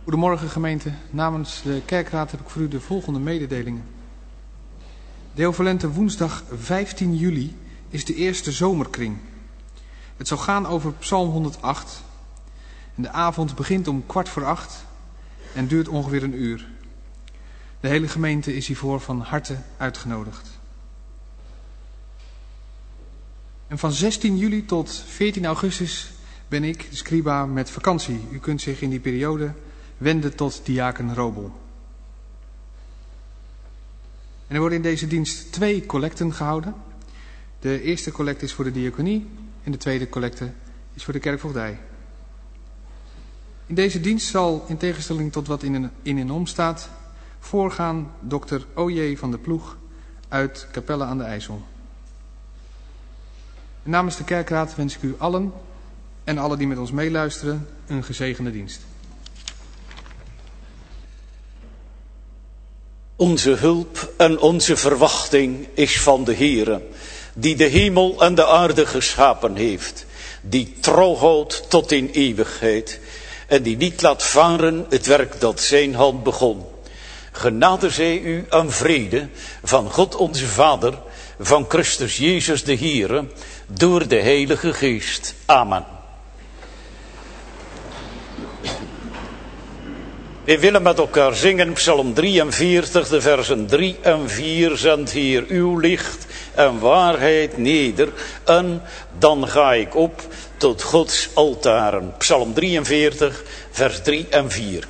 Goedemorgen gemeente, namens de kerkraad heb ik voor u de volgende mededelingen. Deovalente woensdag 15 juli is de eerste zomerkring. Het zal gaan over Psalm 108 en de avond begint om 7:15 en duurt ongeveer een uur. De hele gemeente is hiervoor van harte uitgenodigd. En van 16 juli tot 14 augustus ben ik, de scriba, met vakantie. U kunt zich in die periode wenden tot diaken Robel. En er worden in deze dienst 2 collecten gehouden. De eerste collecte is voor de diaconie en de tweede collecte is voor de kerkvoogdij. In deze dienst zal, in tegenstelling tot wat in en om staat, voorgaan dokter O.J. van der Ploeg uit Capelle aan de IJssel. En namens de kerkraad wens ik u allen en alle die met ons meeluisteren een gezegende dienst. Onze hulp en onze verwachting is van de Heere, die de hemel en de aarde geschapen heeft, die trouw houdt tot in eeuwigheid en die niet laat varen het werk dat zijn hand begon. Genade zij u en vrede van God onze Vader, van Christus Jezus de Heere, door de Heilige Geest. Amen. We willen met elkaar zingen Psalm 43, de versen 3 en 4. Zend Heer uw licht en waarheid neder en dan ga ik op tot Gods altaren. Psalm 43, vers 3 en 4.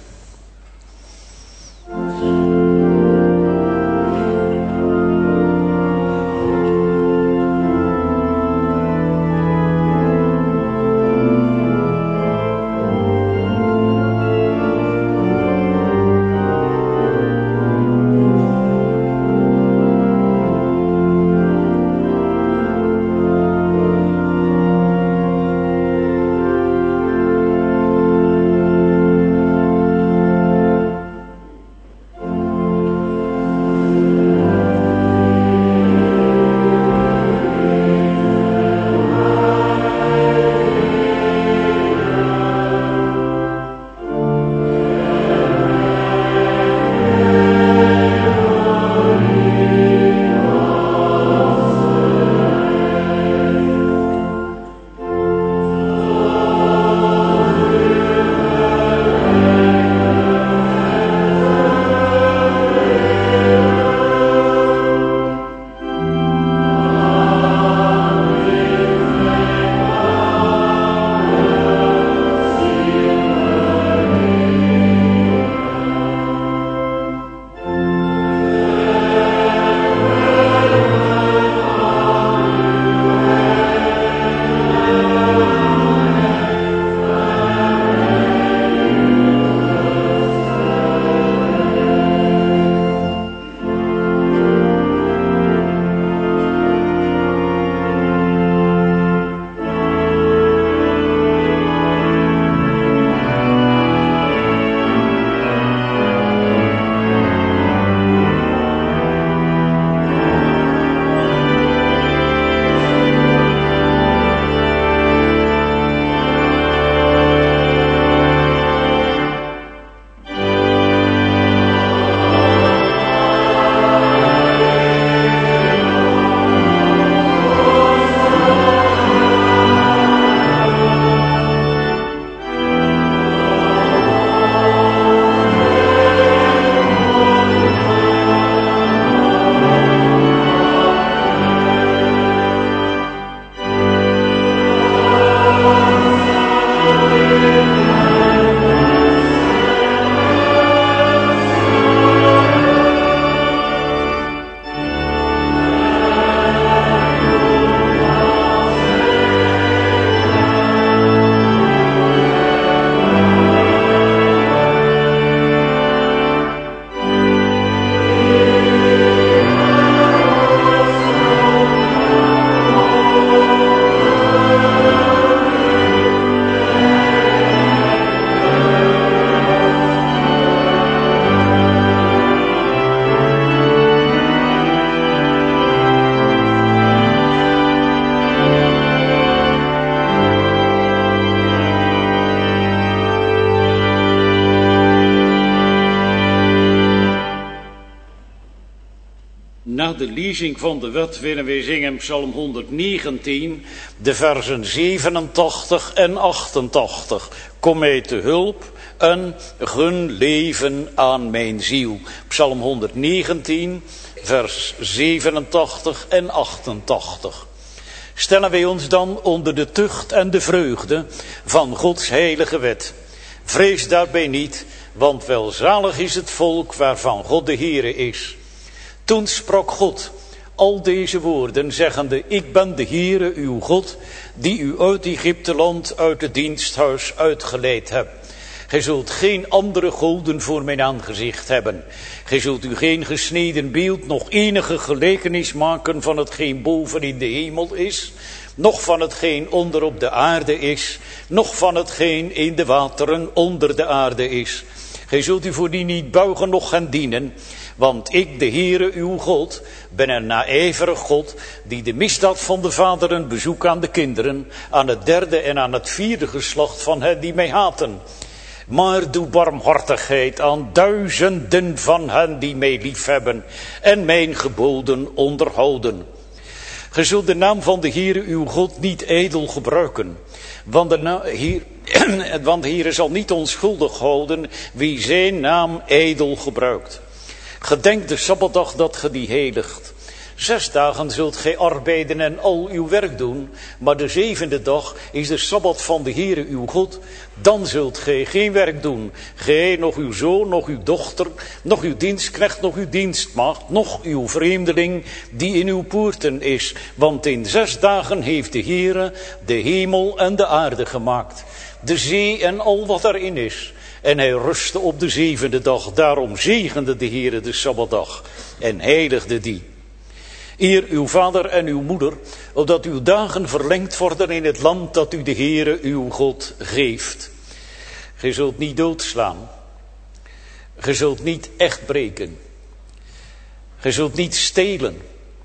na de lezing van de wet willen wij zingen Psalm 119, de versen 87 en 88. Kom mij te hulp en gun leven aan mijn ziel. Psalm 119, vers 87 en 88. Stellen wij ons dan onder de tucht en de vreugde van Gods heilige wet. Vrees daarbij niet, want welzalig is het volk waarvan God de Heere is. Toen sprak God al deze woorden, zeggende: Ik ben de Heere uw God, die u uit Egypteland, uit het diensthuis uitgeleid hebt. Gij zult geen andere goden voor mijn aangezicht hebben. Gij zult u geen gesneden beeld, nog enige gelijkenis maken van hetgeen boven in de hemel is, noch van hetgeen onder op de aarde is, noch van hetgeen in de wateren onder de aarde is. Gij zult u voor die niet buigen, noch gaan dienen, want ik, de Heere uw God, ben een naijverig God, die de misdaad van de vaderen bezoekt aan de kinderen, aan het derde en aan het vierde geslacht van hen die mij haten. Maar doe barmhartigheid aan duizenden van hen die mij liefhebben en mijn geboden onderhouden. Ge zult de naam van de Heere uw God niet ijdel gebruiken, want de Heere zal niet onschuldig houden wie zijn naam ijdel gebruikt. Gedenk de Sabbatdag dat ge die heiligt. 6 dagen zult gij arbeiden en al uw werk doen, maar de 7e dag is de Sabbat van de Heere uw God. Dan zult gij geen werk doen, gij, nog uw zoon, nog uw dochter, nog uw dienstknecht, nog uw dienstmaagd, nog uw vreemdeling die in uw poorten is. Want in 6 dagen heeft de Heere de hemel en de aarde gemaakt, de zee en al wat erin is. En hij rustte op de 7e dag, daarom zegende de Heere de Sabbatdag en heiligde die. Eer uw vader en uw moeder, opdat uw dagen verlengd worden in het land dat u de Heere uw God geeft. Gij zult niet doodslaan. Gij zult niet echt breken. Gij zult niet stelen.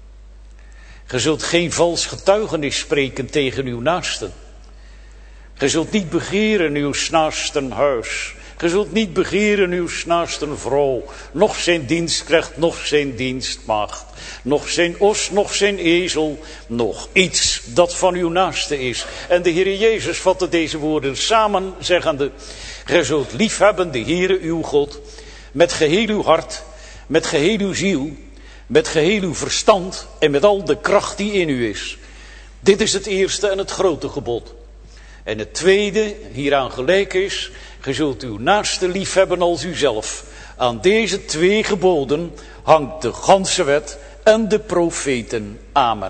Gij zult geen vals getuigenis spreken tegen uw naasten. Gij zult niet begeren uw naasten huis. Gij zult niet begeren uw naasten vrouw, noch zijn dienstknecht, noch zijn dienstmaagd, noch zijn os, noch zijn ezel, noch iets dat van uw naaste is. En de Heere Jezus vatte deze woorden samen, zeggende: Gij zult liefhebben de Heere uw God, met geheel uw hart, met geheel uw ziel, met geheel uw verstand en met al de kracht die in u is. Dit is het eerste en het grote gebod. En het tweede, hieraan gelijk is: Gij zult uw naaste liefhebben als uzelf. Aan deze 2 geboden hangt de ganse wet en de profeten. Amen.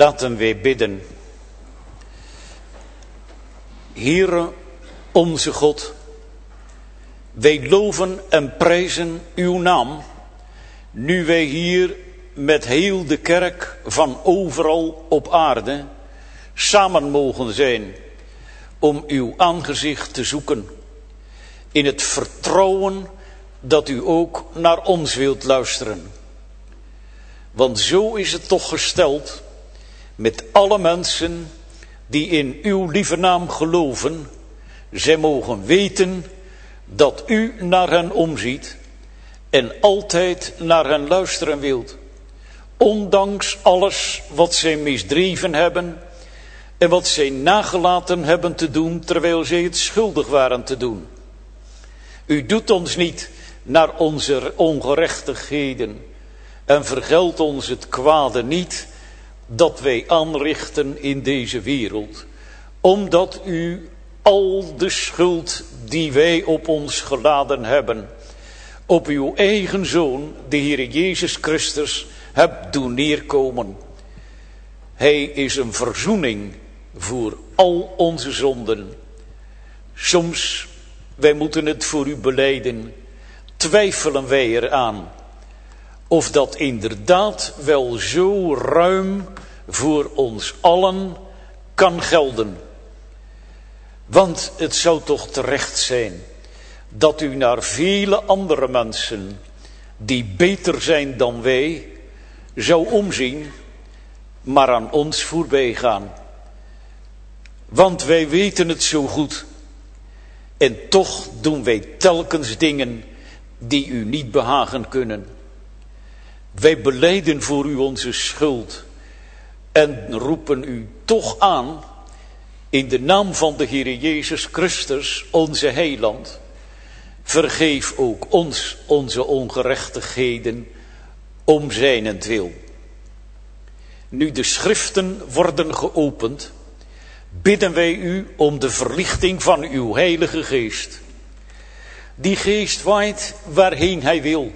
Laten wij bidden. Heere onze God, wij loven en prijzen uw naam, nu wij hier met heel de kerk van overal op aarde samen mogen zijn om uw aangezicht te zoeken, in het vertrouwen dat u ook naar ons wilt luisteren. Want zo is het toch gesteld met alle mensen die in uw lieve naam geloven. Zij mogen weten dat u naar hen omziet en altijd naar hen luisteren wilt, ondanks alles wat zij misdreven hebben en wat zij nagelaten hebben te doen terwijl zij het schuldig waren te doen. U doet ons niet naar onze ongerechtigheden en vergeldt ons het kwade niet dat wij aanrichten in deze wereld, omdat u al de schuld die wij op ons geladen hebben, op uw eigen Zoon, de Heer Jezus Christus, hebt doen neerkomen. Hij is een verzoening voor al onze zonden. Soms, wij moeten het voor u belijden, twijfelen wij eraan of dat inderdaad wel zo ruim voor ons allen kan gelden. Want het zou toch terecht zijn dat u naar vele andere mensen die beter zijn dan wij zou omzien, maar aan ons voorbij gaan. Want wij weten het zo goed. En toch doen wij telkens dingen die u niet behagen kunnen. Wij belijden voor u onze schuld en roepen u toch aan in de naam van de Heer Jezus Christus, onze heiland. Vergeef ook ons onze ongerechtigheden om zijnentwil. Nu de schriften worden geopend, bidden wij u om de verlichting van uw Heilige Geest. Die Geest waait waarheen hij wil.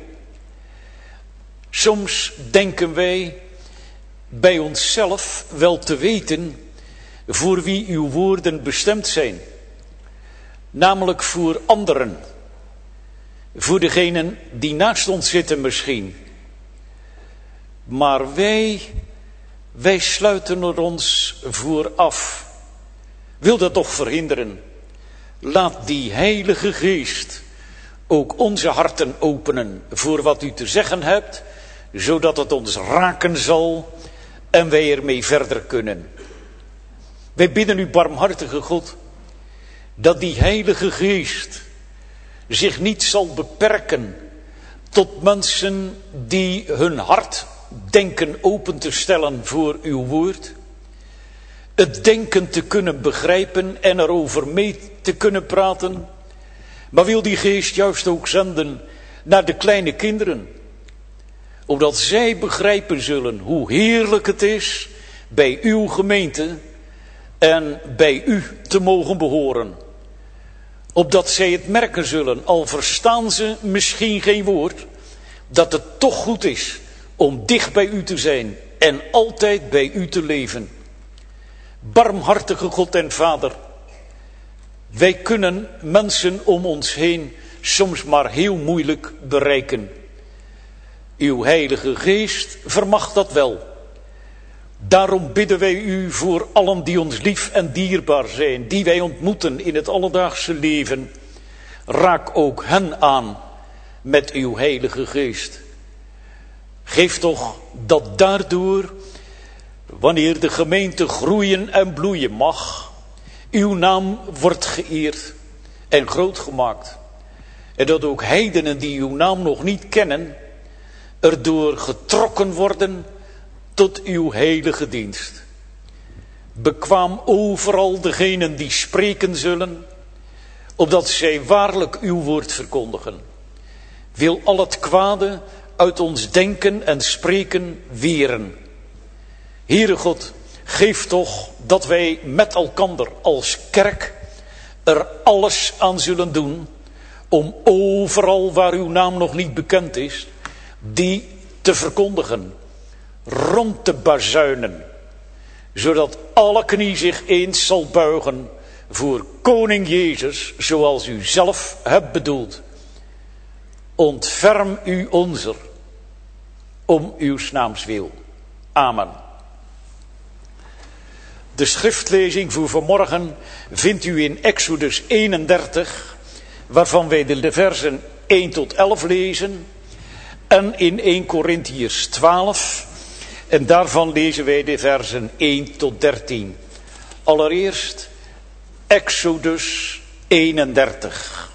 Soms denken wij bij onszelf wel te weten voor wie uw woorden bestemd zijn. Namelijk voor anderen. Voor degenen die naast ons zitten misschien. Maar wij sluiten er ons voor af. Wil dat toch verhinderen? Laat die Heilige Geest ook onze harten openen voor wat u te zeggen hebt, zodat het ons raken zal en wij ermee verder kunnen. Wij bidden u, barmhartige God, dat die Heilige Geest zich niet zal beperken tot mensen die hun hart denken open te stellen voor uw woord, het denken te kunnen begrijpen en erover mee te kunnen praten, maar wil die Geest juist ook zenden naar de kleine kinderen, opdat zij begrijpen zullen hoe heerlijk het is bij uw gemeente en bij u te mogen behoren. Opdat zij het merken zullen, al verstaan ze misschien geen woord, dat het toch goed is om dicht bij u te zijn en altijd bij u te leven. Barmhartige God en Vader, wij kunnen mensen om ons heen soms maar heel moeilijk bereiken. Uw Heilige Geest vermag dat wel. Daarom bidden wij u voor allen die ons lief en dierbaar zijn, die wij ontmoeten in het alledaagse leven. Raak ook hen aan met uw Heilige Geest. Geef toch dat daardoor, wanneer de gemeente groeien en bloeien mag, uw naam wordt geëerd en groot gemaakt. En dat ook heidenen die uw naam nog niet kennen, erdoor getrokken worden tot uw heilige dienst. Bekwaam overal degenen die spreken zullen, opdat zij waarlijk uw woord verkondigen. Wil al het kwade uit ons denken en spreken weren. Heere God, geef toch dat wij met elkander als kerk er alles aan zullen doen om overal waar uw naam nog niet bekend is, die te verkondigen, rond te bazuinen, zodat alle knie zich eens zal buigen voor koning Jezus, zoals u zelf hebt bedoeld. Ontferm u onzer, om uw naams wil. Amen. De schriftlezing voor vanmorgen vindt u in Exodus 31, waarvan wij de versen 1 tot 11 lezen, en in 1 Korintiërs 12, en daarvan lezen wij de versen 1 tot 13. Allereerst Exodus 31.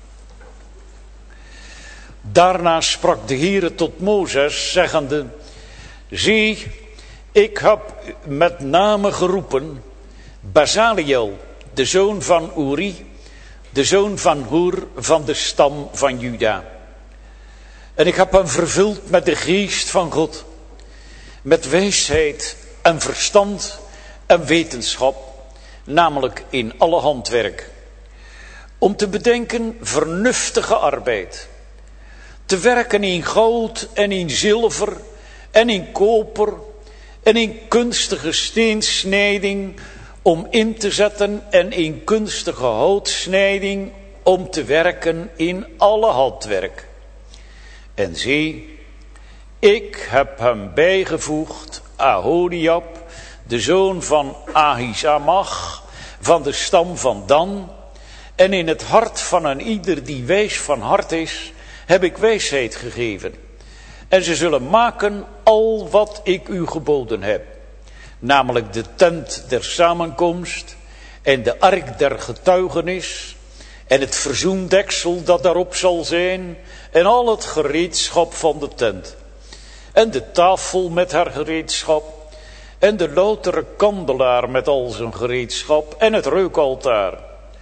Daarna sprak de Heere tot Mozes, zeggende: zie, ik heb met name geroepen Bezaliel, de zoon van Uri, de zoon van Hur, van de stam van Juda. En ik heb hem vervuld met de geest van God, met wijsheid en verstand en wetenschap, namelijk in alle handwerk, om te bedenken vernuftige arbeid, te werken in goud en in zilver en in koper en in kunstige steensnijding om in te zetten en in kunstige houtsnijding om te werken in alle handwerk. En zie, ik heb hem bijgevoegd Aholiab, de zoon van Ahisamach, van de stam van Dan, en in het hart van een ieder die wijs van hart is, heb ik wijsheid gegeven. En ze zullen maken al wat ik u geboden heb, namelijk de tent der samenkomst en de ark der getuigenis en het verzoendeksel dat daarop zal zijn en al het gereedschap van de tent en de tafel met haar gereedschap en de loutere kandelaar met al zijn gereedschap en het reukaltaar.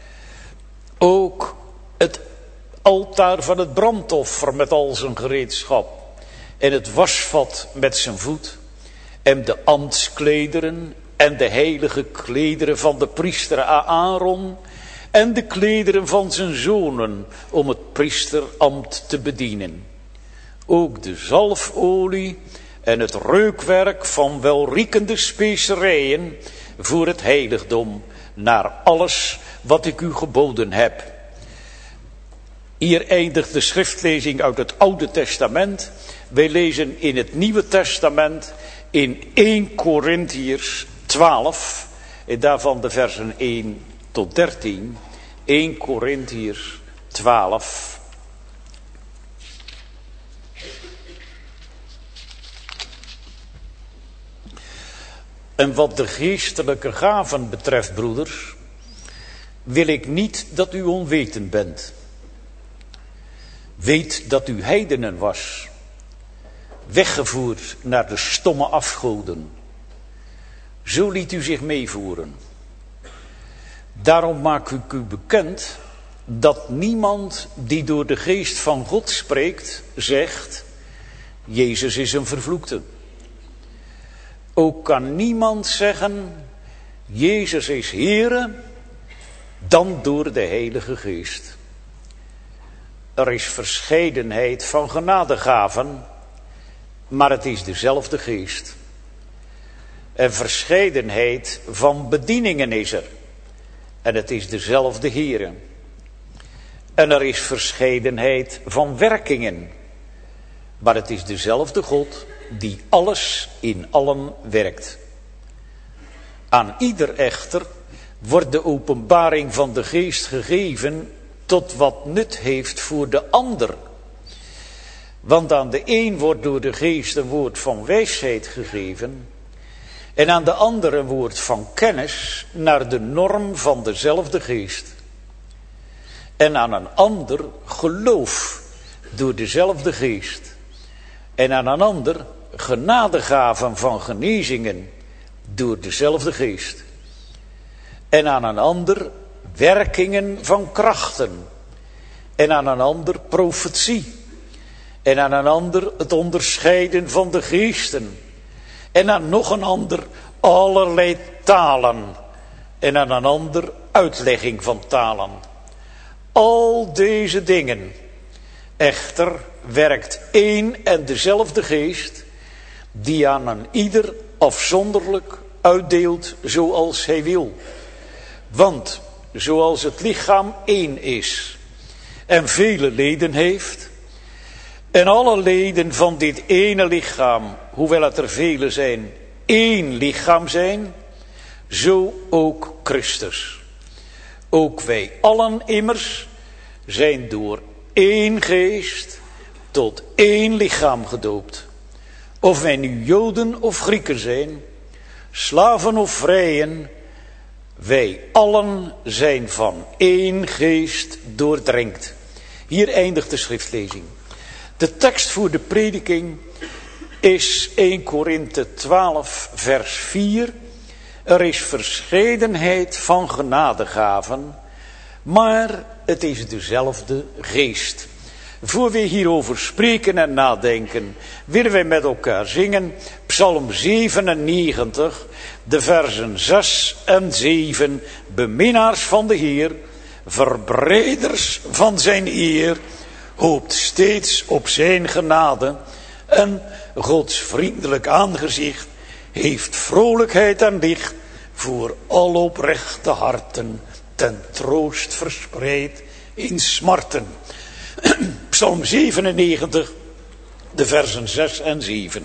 Ook het altaar van het brandoffer met al zijn gereedschap en het wasvat met zijn voet en de ambtsklederen en de heilige klederen van de priester Aaron en de klederen van zijn zonen om het priesterambt te bedienen. Ook de zalfolie en het reukwerk van welriekende specerijen voor het heiligdom, naar alles wat ik u geboden heb. Hier eindigt de schriftlezing uit het Oude Testament. Wij lezen in het Nieuwe Testament in 1 Korintiërs 12, en daarvan de versen 1 tot 13. 1 Korintiërs 12. En wat de geestelijke gaven betreft, broeders, wil ik niet dat u onwetend bent. Weet dat u heidenen was, weggevoerd naar de stomme afgoden. Zo liet u zich meevoeren. Daarom maak ik u bekend dat niemand die door de geest van God spreekt, zegt: Jezus is een vervloekte. Ook kan niemand zeggen: Jezus is Heere, dan door de Heilige Geest. Er is verscheidenheid van genadegaven, maar het is dezelfde Geest. En verscheidenheid van bedieningen is er, en het is dezelfde Heere. En er is verscheidenheid van werkingen, maar het is dezelfde God die alles in allen werkt. Aan ieder echter wordt de openbaring van de Geest gegeven tot wat nut heeft voor de ander. Want aan de een wordt door de Geest een woord van wijsheid gegeven en aan de ander een woord van kennis naar de norm van dezelfde Geest. En aan een ander geloof door dezelfde Geest. En aan een ander genadegaven van genezingen door dezelfde Geest. En aan een ander werkingen van krachten. En aan een ander profetie. En aan een ander het onderscheiden van de geesten. En aan nog een ander allerlei talen. En aan een ander uitlegging van talen. Al deze dingen echter werkt één en dezelfde Geest, die aan een ieder afzonderlijk uitdeelt zoals hij wil. Want zoals het lichaam één is en vele leden heeft, en alle leden van dit ene lichaam, hoewel het er vele zijn, één lichaam zijn, zo ook Christus. Ook wij allen immers zijn door één geest tot één lichaam gedoopt. Of wij nu Joden of Grieken zijn, slaven of vrijen, wij allen zijn van één geest doordrenkt. Hier eindigt de schriftlezing. De tekst voor de prediking is 1 Korinthe 12 vers 4. Er is verscheidenheid van genadegaven, maar het is dezelfde geest. Voor we hierover spreken en nadenken, willen wij met elkaar zingen Psalm 97, de versen 6 en 7. Beminnaars van de Heer, verbreiders van zijn eer, hoopt steeds op zijn genade en Gods vriendelijk aangezicht heeft vrolijkheid en licht voor al oprechte harten, ten troost verspreid in smarten. Psalm 97, de versen 6 en 7.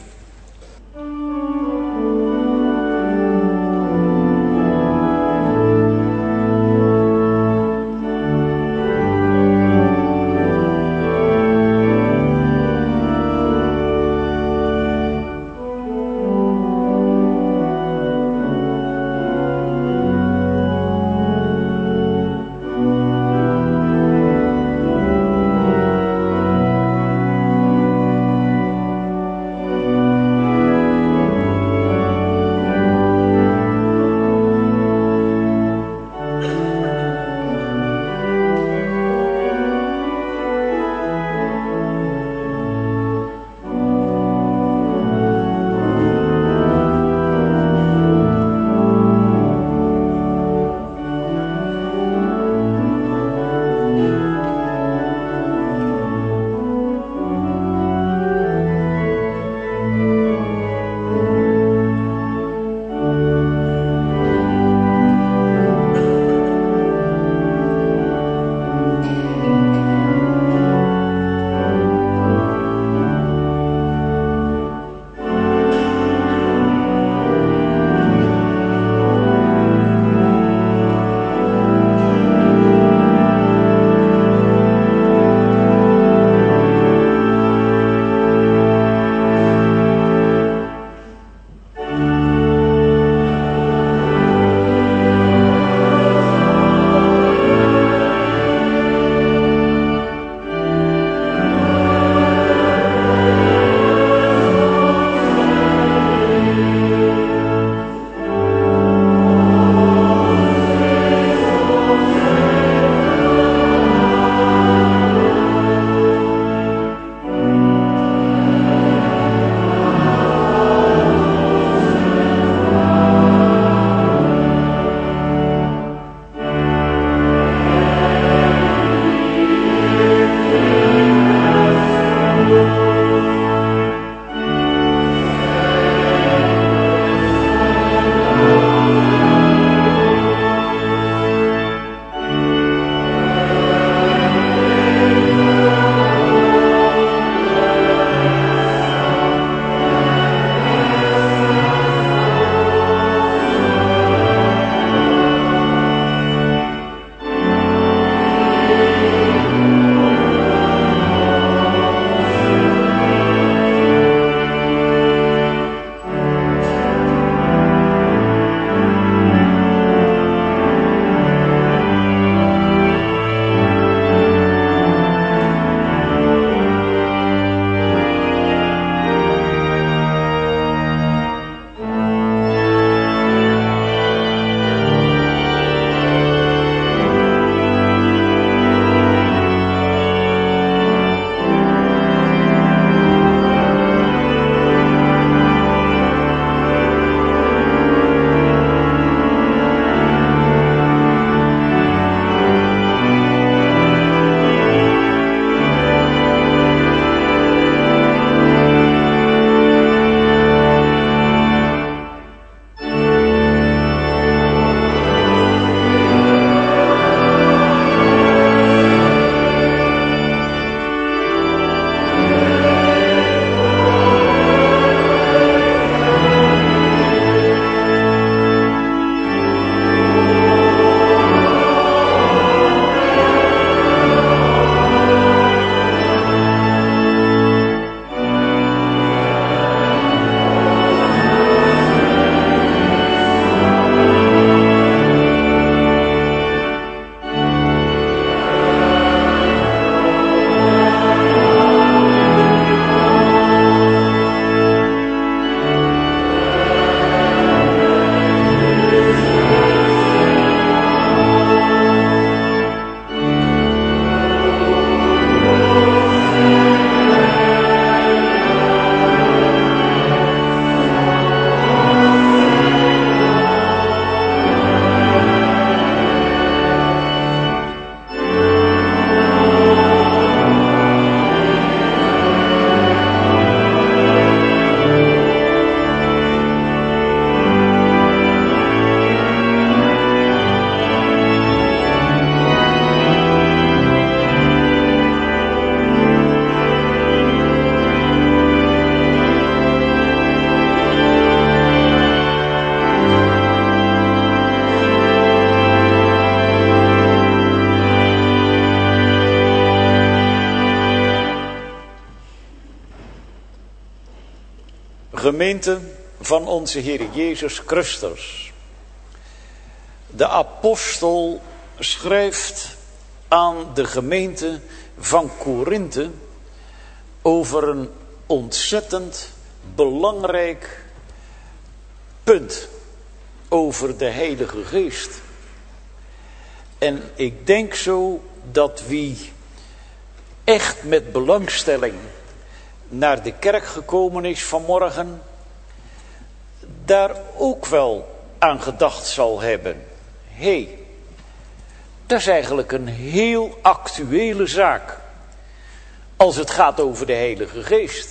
gemeente van onze Heer Jezus Christus. De apostel schrijft aan de gemeente van Korinthe over een ontzettend belangrijk punt, over de Heilige Geest. En ik denk zo dat wie echt met belangstelling naar de kerk gekomen is vanmorgen, daar ook wel aan gedacht zal hebben. Hé, dat is eigenlijk een heel actuele zaak als het gaat over de Heilige Geest.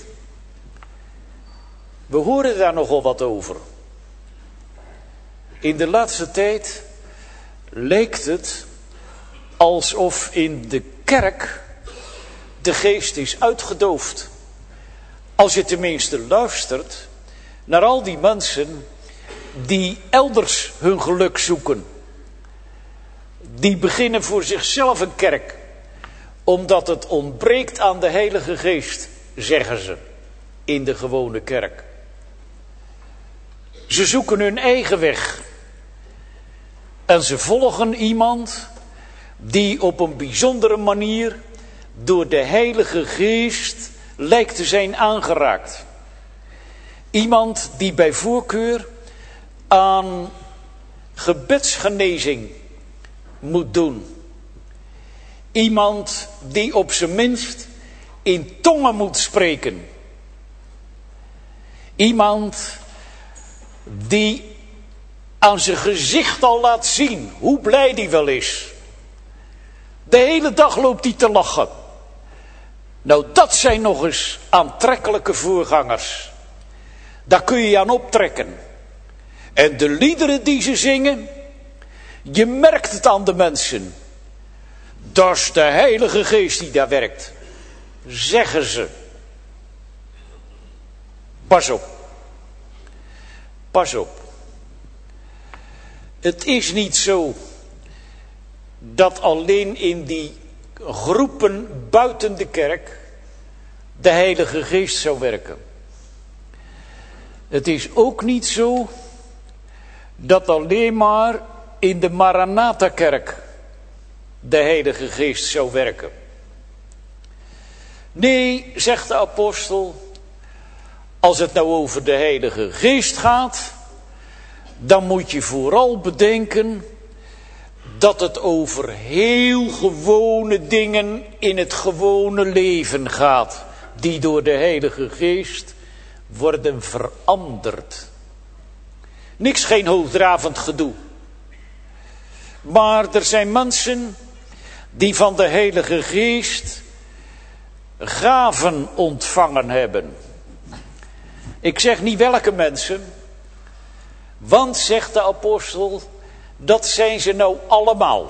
We horen daar nogal wat over. In de laatste tijd lijkt het alsof in de kerk de geest is uitgedoofd. Als je tenminste luistert naar al die mensen die elders hun geluk zoeken. Die beginnen voor zichzelf een kerk, omdat het ontbreekt aan de Heilige Geest, zeggen ze, in de gewone kerk. Ze zoeken hun eigen weg. En ze volgen iemand die op een bijzondere manier door de Heilige Geest lijkt te zijn aangeraakt. Iemand die bij voorkeur aan gebedsgenezing moet doen. Iemand die op zijn minst in tongen moet spreken. Iemand die aan zijn gezicht al laat zien hoe blij die wel is. De hele dag loopt hij te lachen. Nou, dat zijn nog eens aantrekkelijke voorgangers. Daar kun je aan optrekken. En de liederen die ze zingen, je merkt het aan de mensen. Dat is de Heilige Geest die daar werkt, zeggen ze. Pas op. Pas op. Het is niet zo dat alleen in die groepen buiten de kerk de Heilige Geest zou werken. Het is ook niet zo dat alleen maar in de Maranatha-kerk de Heilige Geest zou werken. Nee, zegt de apostel, als het nou over de Heilige Geest gaat, dan moet je vooral bedenken dat het over heel gewone dingen in het gewone leven gaat, die door de Heilige Geest worden veranderd. Niks, geen hoogdravend gedoe. Maar er zijn mensen die van de Heilige Geest gaven ontvangen hebben. Ik zeg niet welke mensen, want, zegt de apostel, dat zijn ze nou allemaal.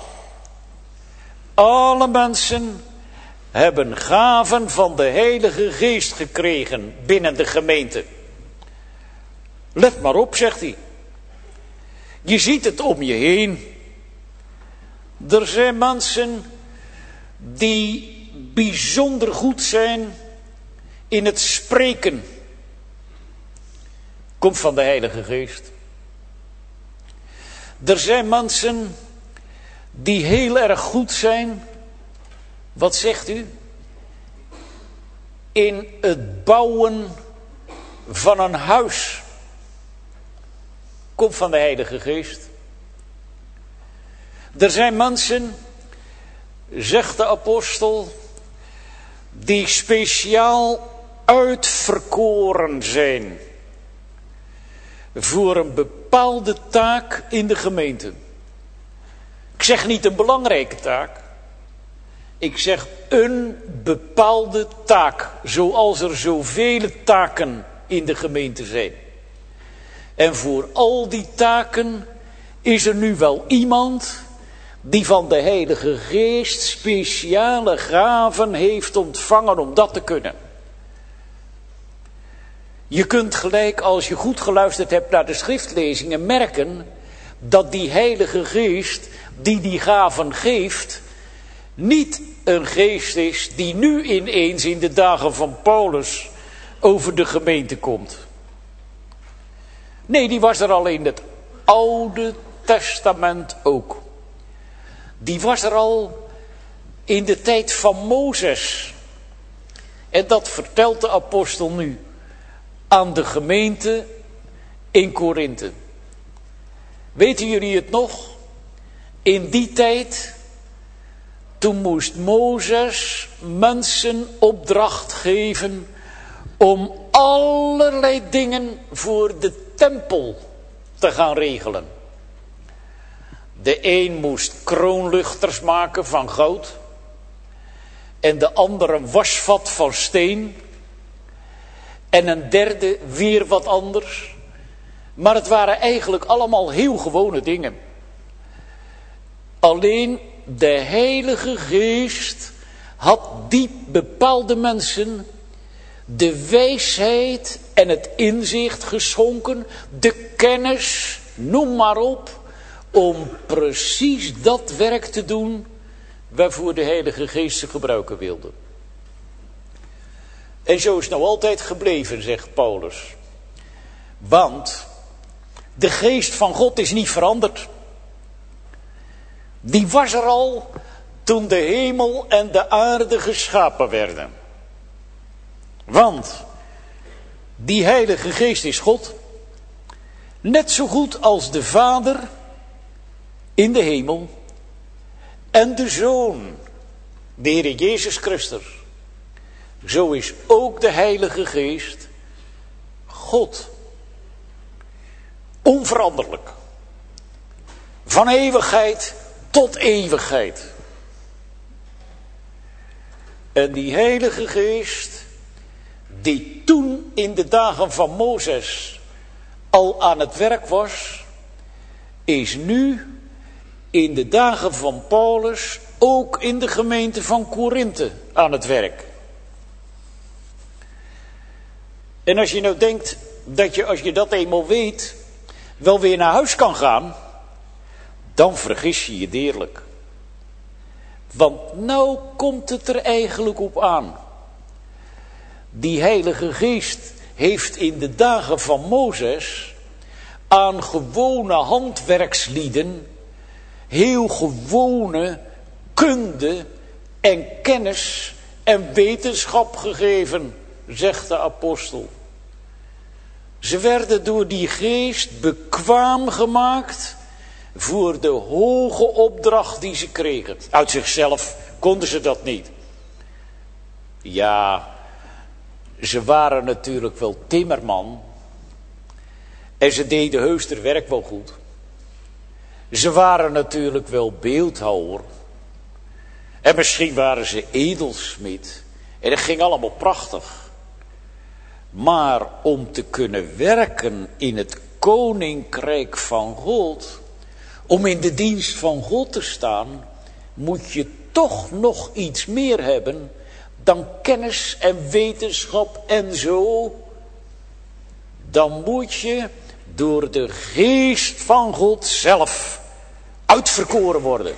Alle mensen hebben gaven van de Heilige Geest gekregen binnen de gemeente. Let maar op, zegt hij. Je ziet het om je heen. Er zijn mensen die bijzonder goed zijn in het spreken. Komt van de Heilige Geest. Er zijn mensen die heel erg goed zijn, wat zegt u? In het bouwen van een huis. Komt van de Heilige Geest. Er zijn mensen, zegt de apostel, die speciaal uitverkoren zijn voor een bepaalde taak in de gemeente. Ik zeg niet een belangrijke taak. Ik zeg een bepaalde taak, zoals er zoveel taken in de gemeente zijn. En voor al die taken is er nu wel iemand die van de Heilige Geest speciale gaven heeft ontvangen om dat te kunnen. Je kunt gelijk, als je goed geluisterd hebt naar de schriftlezingen, merken dat die Heilige Geest die gaven geeft, niet een geest is die nu ineens in de dagen van Paulus over de gemeente komt. Nee, die was er al in het Oude Testament ook. Die was er al in de tijd van Mozes. En dat vertelt de apostel nu aan de gemeente in Korinthe. Weten jullie het nog? In die tijd, toen moest Mozes mensen opdracht geven om allerlei dingen voor de tempel te gaan regelen. De een moest kroonluchters maken van goud. En de andere een wasvat van steen. En een derde weer wat anders. Maar het waren eigenlijk allemaal heel gewone dingen. Alleen de Heilige Geest had die bepaalde mensen de wijsheid en het inzicht geschonken, de kennis, noem maar op, om precies dat werk te doen waarvoor de Heilige Geest ze gebruiken wilde. En zo is het nou altijd gebleven, zegt Paulus. Want de geest van God is niet veranderd. Die was er al toen de hemel en de aarde geschapen werden. Want die Heilige Geest is God. Net zo goed als de Vader in de hemel en de Zoon, de Heer Jezus Christus. Zo is ook de Heilige Geest God. Onveranderlijk. Van eeuwigheid tot eeuwigheid. En die Heilige Geest, die toen in de dagen van Mozes al aan het werk was, is nu in de dagen van Paulus ook in de gemeente van Korinthe aan het werk. En als je nou denkt dat je, als je dat eenmaal weet, wel weer naar huis kan gaan, dan vergis je je deerlijk. Want nou komt het er eigenlijk op aan. Die Heilige Geest heeft in de dagen van Mozes aan gewone handwerkslieden heel gewone kunde en kennis en wetenschap gegeven, zegt de apostel. Ze werden door die geest bekwaam gemaakt voor de hoge opdracht die ze kregen. Uit zichzelf konden ze dat niet. Ja, ze waren natuurlijk wel timmerman. En ze deden heus haar werk wel goed. Ze waren natuurlijk wel beeldhouwer. En misschien waren ze edelsmid. En dat ging allemaal prachtig. Maar om te kunnen werken in het koninkrijk van God, om in de dienst van God te staan, moet je toch nog iets meer hebben dan kennis en wetenschap en zo. Dan moet je door de geest van God zelf uitverkoren worden.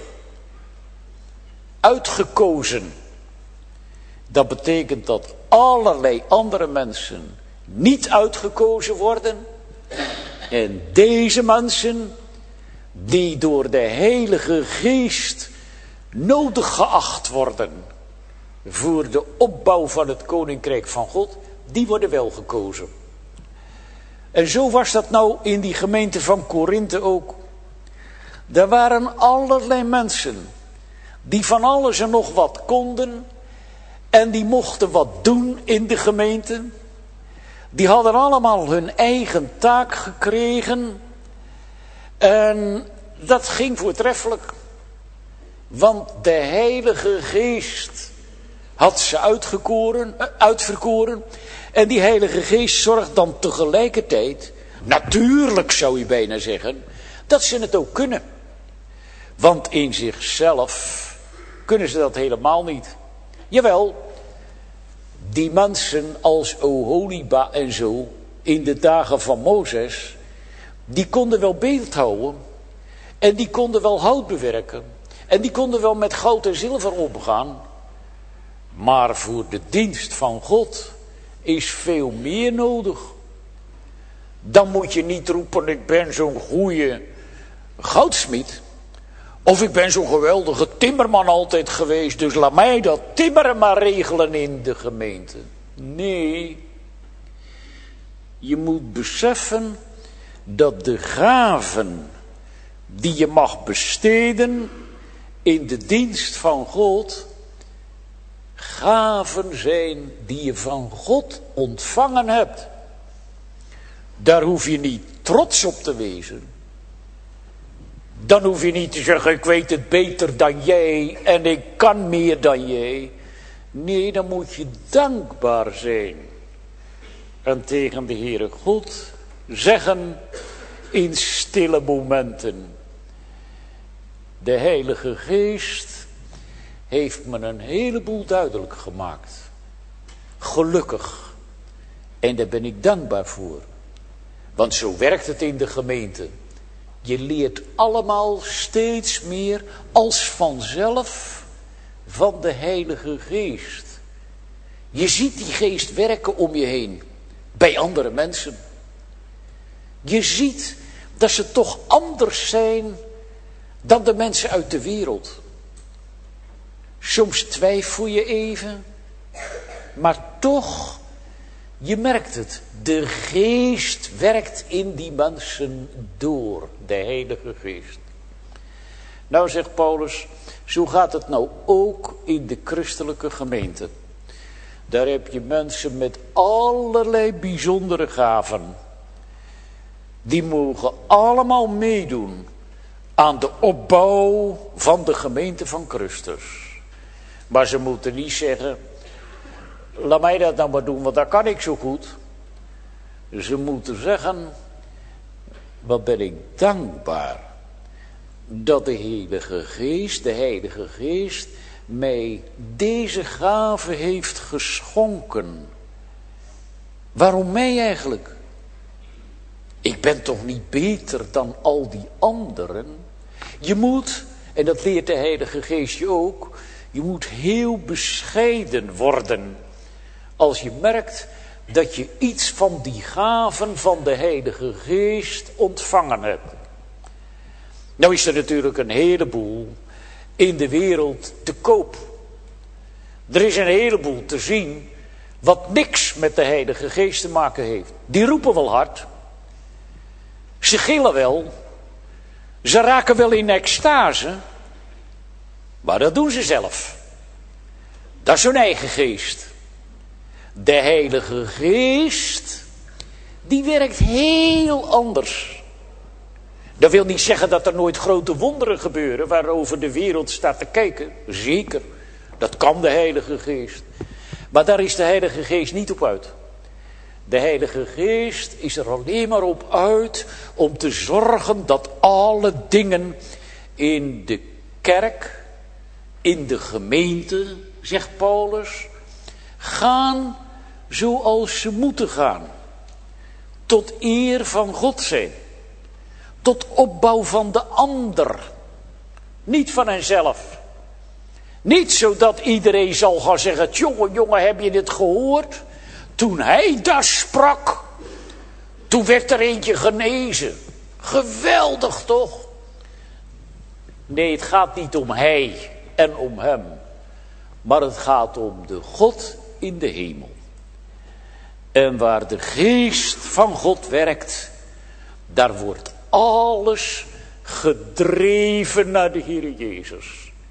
Uitgekozen. Dat betekent dat allerlei andere mensen niet uitgekozen worden. En deze mensen, die door de Heilige Geest nodig geacht worden voor de opbouw van het koninkrijk van God, die worden wel gekozen. En zo was dat nou in die gemeente van Korinthe ook. Er waren allerlei mensen die van alles en nog wat konden en die mochten wat doen in de gemeente. Die hadden allemaal hun eigen taak gekregen en dat ging voortreffelijk. Want de Heilige Geest had ze uitverkoren. En die Heilige Geest zorgt dan tegelijkertijd, natuurlijk zou je bijna zeggen, dat ze het ook kunnen. Want in zichzelf kunnen ze dat helemaal niet. Jawel, die mensen als Oholiba en zo, in de dagen van Mozes, die konden wel beeldhouwen. En die konden wel hout bewerken. En die konden wel met goud en zilver omgaan. Maar voor de dienst van God is veel meer nodig. Dan moet je niet roepen, ik ben zo'n goeie goudsmid. Of ik ben zo'n geweldige timmerman altijd geweest, dus laat mij dat timmeren maar regelen in de gemeente. Nee, je moet beseffen dat de gaven die je mag besteden in de dienst van God, gaven zijn die je van God ontvangen hebt. Daar hoef je niet trots op te wezen. Dan hoef je niet te zeggen, ik weet het beter dan jij en ik kan meer dan jij. Nee, dan moet je dankbaar zijn. En tegen de Heere God zeggen in stille momenten. De Heilige Geest heeft me een heleboel duidelijk gemaakt. Gelukkig. En daar ben ik dankbaar voor. Want zo werkt het in de gemeente. Je leert allemaal steeds meer als vanzelf van de Heilige Geest. Je ziet die geest werken om je heen. Bij andere mensen. Je ziet dat ze toch anders zijn dan de mensen uit de wereld. Soms twijfel je even. Maar toch, je merkt het. De geest werkt in die mensen door. De Heilige Geest. Nou zegt Paulus, zo gaat het nou ook in de christelijke gemeente. Daar heb je mensen met allerlei bijzondere gaven. Die mogen allemaal meedoen aan de opbouw van de gemeente van Christus. Maar ze moeten niet zeggen, laat mij dat nou maar doen, want dat kan ik zo goed. Ze moeten zeggen, wat ben ik dankbaar dat de Heilige Geest mij deze gave heeft geschonken. Waarom mij eigenlijk? Ik ben toch niet beter dan al die anderen? Je moet, en dat leert de Heilige Geest je ook, je moet heel bescheiden worden. Als je merkt dat je iets van die gaven van de Heilige Geest ontvangen hebt. Nou is er natuurlijk een heleboel in de wereld te koop. Er is een heleboel te zien wat niks met de Heilige Geest te maken heeft. Die roepen wel hard. Ze gillen wel. Ze raken wel in extase. Maar dat doen ze zelf. Dat is hun eigen geest. De Heilige Geest, die werkt heel anders. Dat wil niet zeggen dat er nooit grote wonderen gebeuren waarover de wereld staat te kijken. Zeker, dat kan de Heilige Geest. Maar daar is de Heilige Geest niet op uit. De Heilige Geest is er alleen maar op uit om te zorgen dat alle dingen in de kerk, in de gemeente, zegt Paulus, gaan zoals ze moeten gaan. Tot eer van God zijn. Tot opbouw van de ander. Niet van henzelf. Niet zodat iedereen zal gaan zeggen, jongen, heb je dit gehoord? Toen hij daar sprak, toen werd er eentje genezen. Geweldig toch? Nee, het gaat niet om hij en om hem. Maar het gaat om de God in de hemel. En waar de geest van God werkt, daar wordt alles gedreven naar de Heer Jezus.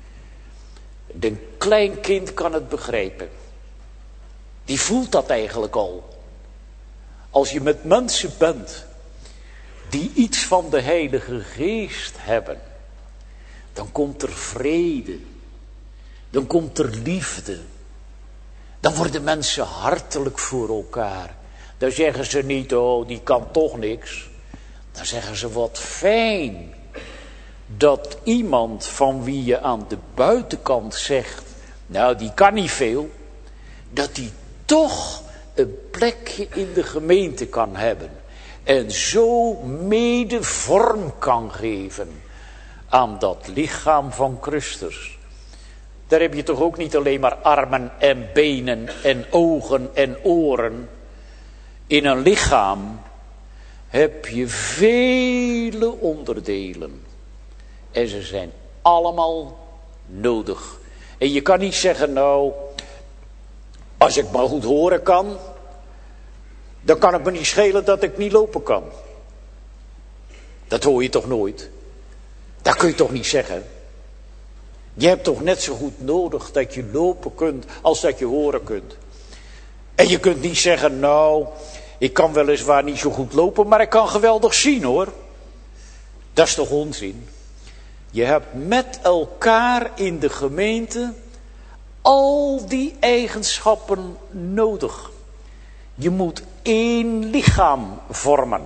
Een klein kind kan het begrijpen. Die voelt dat eigenlijk al. Als je met mensen bent die iets van de Heilige Geest hebben, dan komt er vrede. Dan komt er liefde. Dan worden mensen hartelijk voor elkaar. Dan zeggen ze niet, oh, die kan toch niks. Dan zeggen ze, wat fijn dat iemand van wie je aan de buitenkant zegt, nou, die kan niet veel, dat die toch een plekje in de gemeente kan hebben. En zo mede vorm kan geven aan dat lichaam van Christus. Daar heb je toch ook niet alleen maar armen en benen en ogen en oren. In een lichaam heb je vele onderdelen. En ze zijn allemaal nodig. En je kan niet zeggen, nou, als ik maar goed horen kan, dan kan het me niet schelen dat ik niet lopen kan. Dat hoor je toch nooit? Dat kun je toch niet zeggen? Je hebt toch net zo goed nodig dat je lopen kunt als dat je horen kunt. En je kunt niet zeggen, nou, ik kan weliswaar niet zo goed lopen, maar ik kan geweldig zien hoor. Dat is toch onzin? Je hebt met elkaar in de gemeente al die eigenschappen nodig. Je moet één lichaam vormen.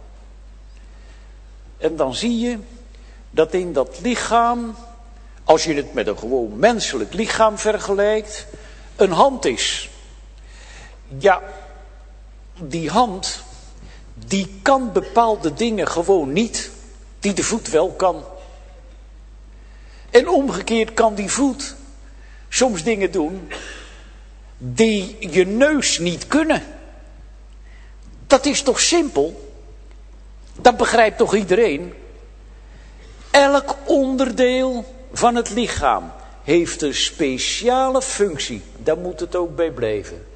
En dan zie je dat in dat lichaam, als je het met een gewoon menselijk lichaam vergelijkt, een hand is. Ja, die hand, die kan bepaalde dingen gewoon niet, die de voet wel kan. En omgekeerd kan die voet soms dingen doen die je neus niet kunnen. Dat is toch simpel? Dat begrijpt toch iedereen? Elk onderdeel van het lichaam heeft een speciale functie. Daar moet het ook bij blijven.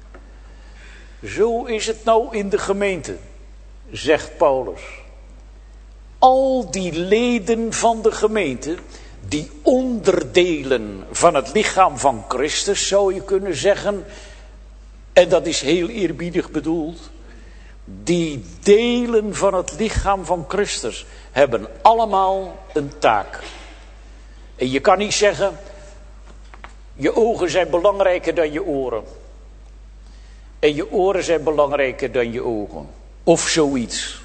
Zo is het nou in de gemeente, zegt Paulus. Al die leden van de gemeente, die onderdelen van het lichaam van Christus, zou je kunnen zeggen, en dat is heel eerbiedig bedoeld, die delen van het lichaam van Christus hebben allemaal een taak. En je kan niet zeggen, je ogen zijn belangrijker dan je oren. En je oren zijn belangrijker dan je ogen. Of zoiets.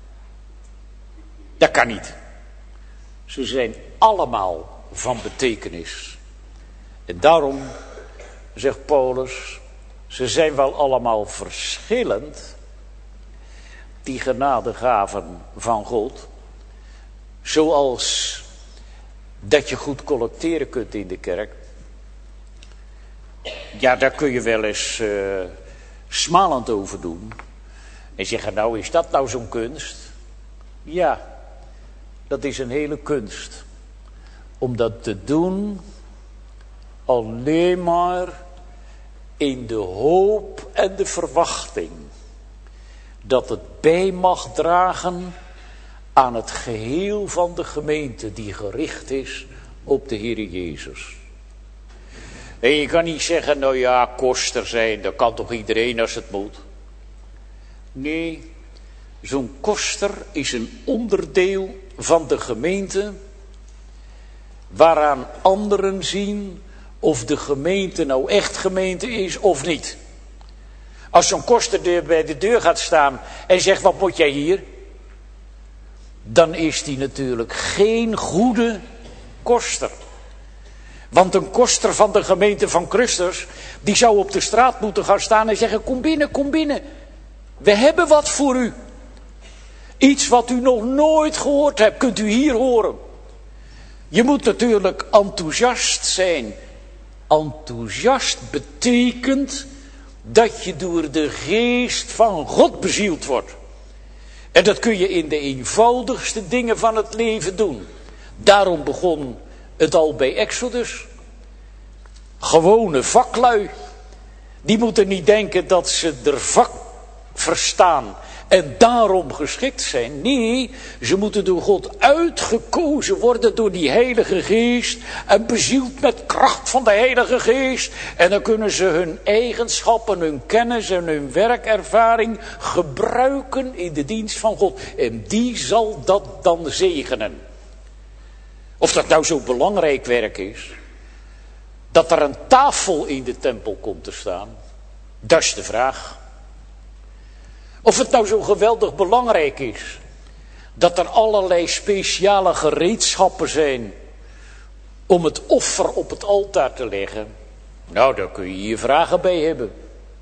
Dat kan niet. Ze zijn allemaal van betekenis. En daarom, zegt Paulus, ze zijn wel allemaal verschillend, die genadegaven van God. Zoals dat je goed collecteren kunt in de kerk. Ja, daar kun je wel eens smalend over doen. En zeggen, nou is dat nou zo'n kunst? Ja, dat is een hele kunst. Om dat te doen alleen maar in de hoop en de verwachting dat het bij mag dragen aan het geheel van de gemeente die gericht is op de Heer Jezus. En je kan niet zeggen, nou ja, koster zijn, dat kan toch iedereen als het moet. Nee, zo'n koster is een onderdeel van de gemeente, waaraan anderen zien of de gemeente nou echt gemeente is of niet. Als zo'n koster bij de deur gaat staan en zegt, wat moet jij hier? Dan is die natuurlijk geen goede koster. Want een koster van de gemeente van Christus, die zou op de straat moeten gaan staan en zeggen, kom binnen, kom binnen. We hebben wat voor u. Iets wat u nog nooit gehoord hebt, kunt u hier horen. Je moet natuurlijk enthousiast zijn. Enthousiast betekent dat je door de geest van God bezield wordt. En dat kun je in de eenvoudigste dingen van het leven doen. Daarom begon het al bij Exodus. Gewone vaklui. Die moeten niet denken dat ze er vak verstaan en daarom geschikt zijn. Nee, ze moeten door God uitgekozen worden door die Heilige Geest en bezield met kracht van de Heilige Geest. En dan kunnen ze hun eigenschappen, hun kennis en hun werkervaring gebruiken in de dienst van God. En die zal dat dan zegenen. Of dat nou zo belangrijk werk is, dat er een tafel in de tempel komt te staan, dat is de vraag. Of het nou zo geweldig belangrijk is, dat er allerlei speciale gereedschappen zijn om het offer op het altaar te leggen. Nou, daar kun je hier vragen bij hebben.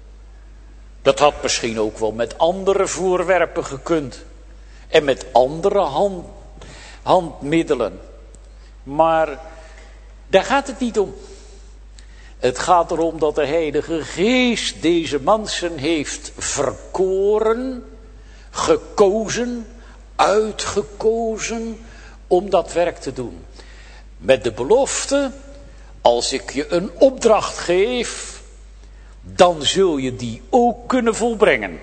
Dat had misschien ook wel met andere voorwerpen gekund. En met andere handmiddelen. Maar daar gaat het niet om. Het gaat erom dat de Heilige Geest deze mensen heeft verkoren, gekozen, uitgekozen om dat werk te doen. Met de belofte, als ik je een opdracht geef, dan zul je die ook kunnen volbrengen.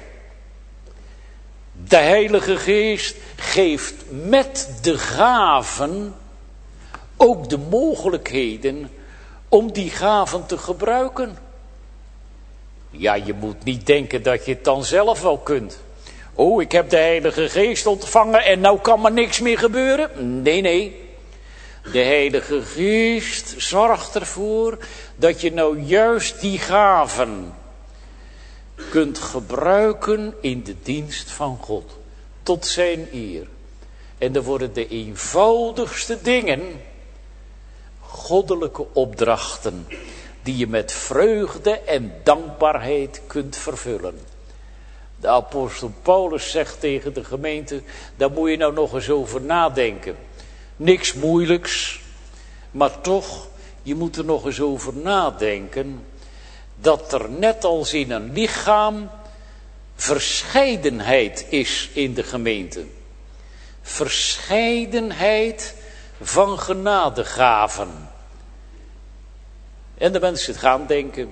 De Heilige Geest geeft met de gaven ook de mogelijkheden om die gaven te gebruiken. Ja, je moet niet denken dat je het dan zelf wel kunt. Oh, ik heb de Heilige Geest ontvangen en nou kan maar niks meer gebeuren. Nee. De Heilige Geest zorgt ervoor dat je nou juist die gaven kunt gebruiken in de dienst van God. Tot zijn eer. En dan worden de eenvoudigste dingen goddelijke opdrachten die je met vreugde en dankbaarheid kunt vervullen. De apostel Paulus zegt tegen de gemeente, daar moet je nou nog eens over nadenken. Niks moeilijks, maar toch, je moet er nog eens over nadenken dat er net als in een lichaam verscheidenheid is in de gemeente. Verscheidenheid van genadegaven. En de mensen gaan denken.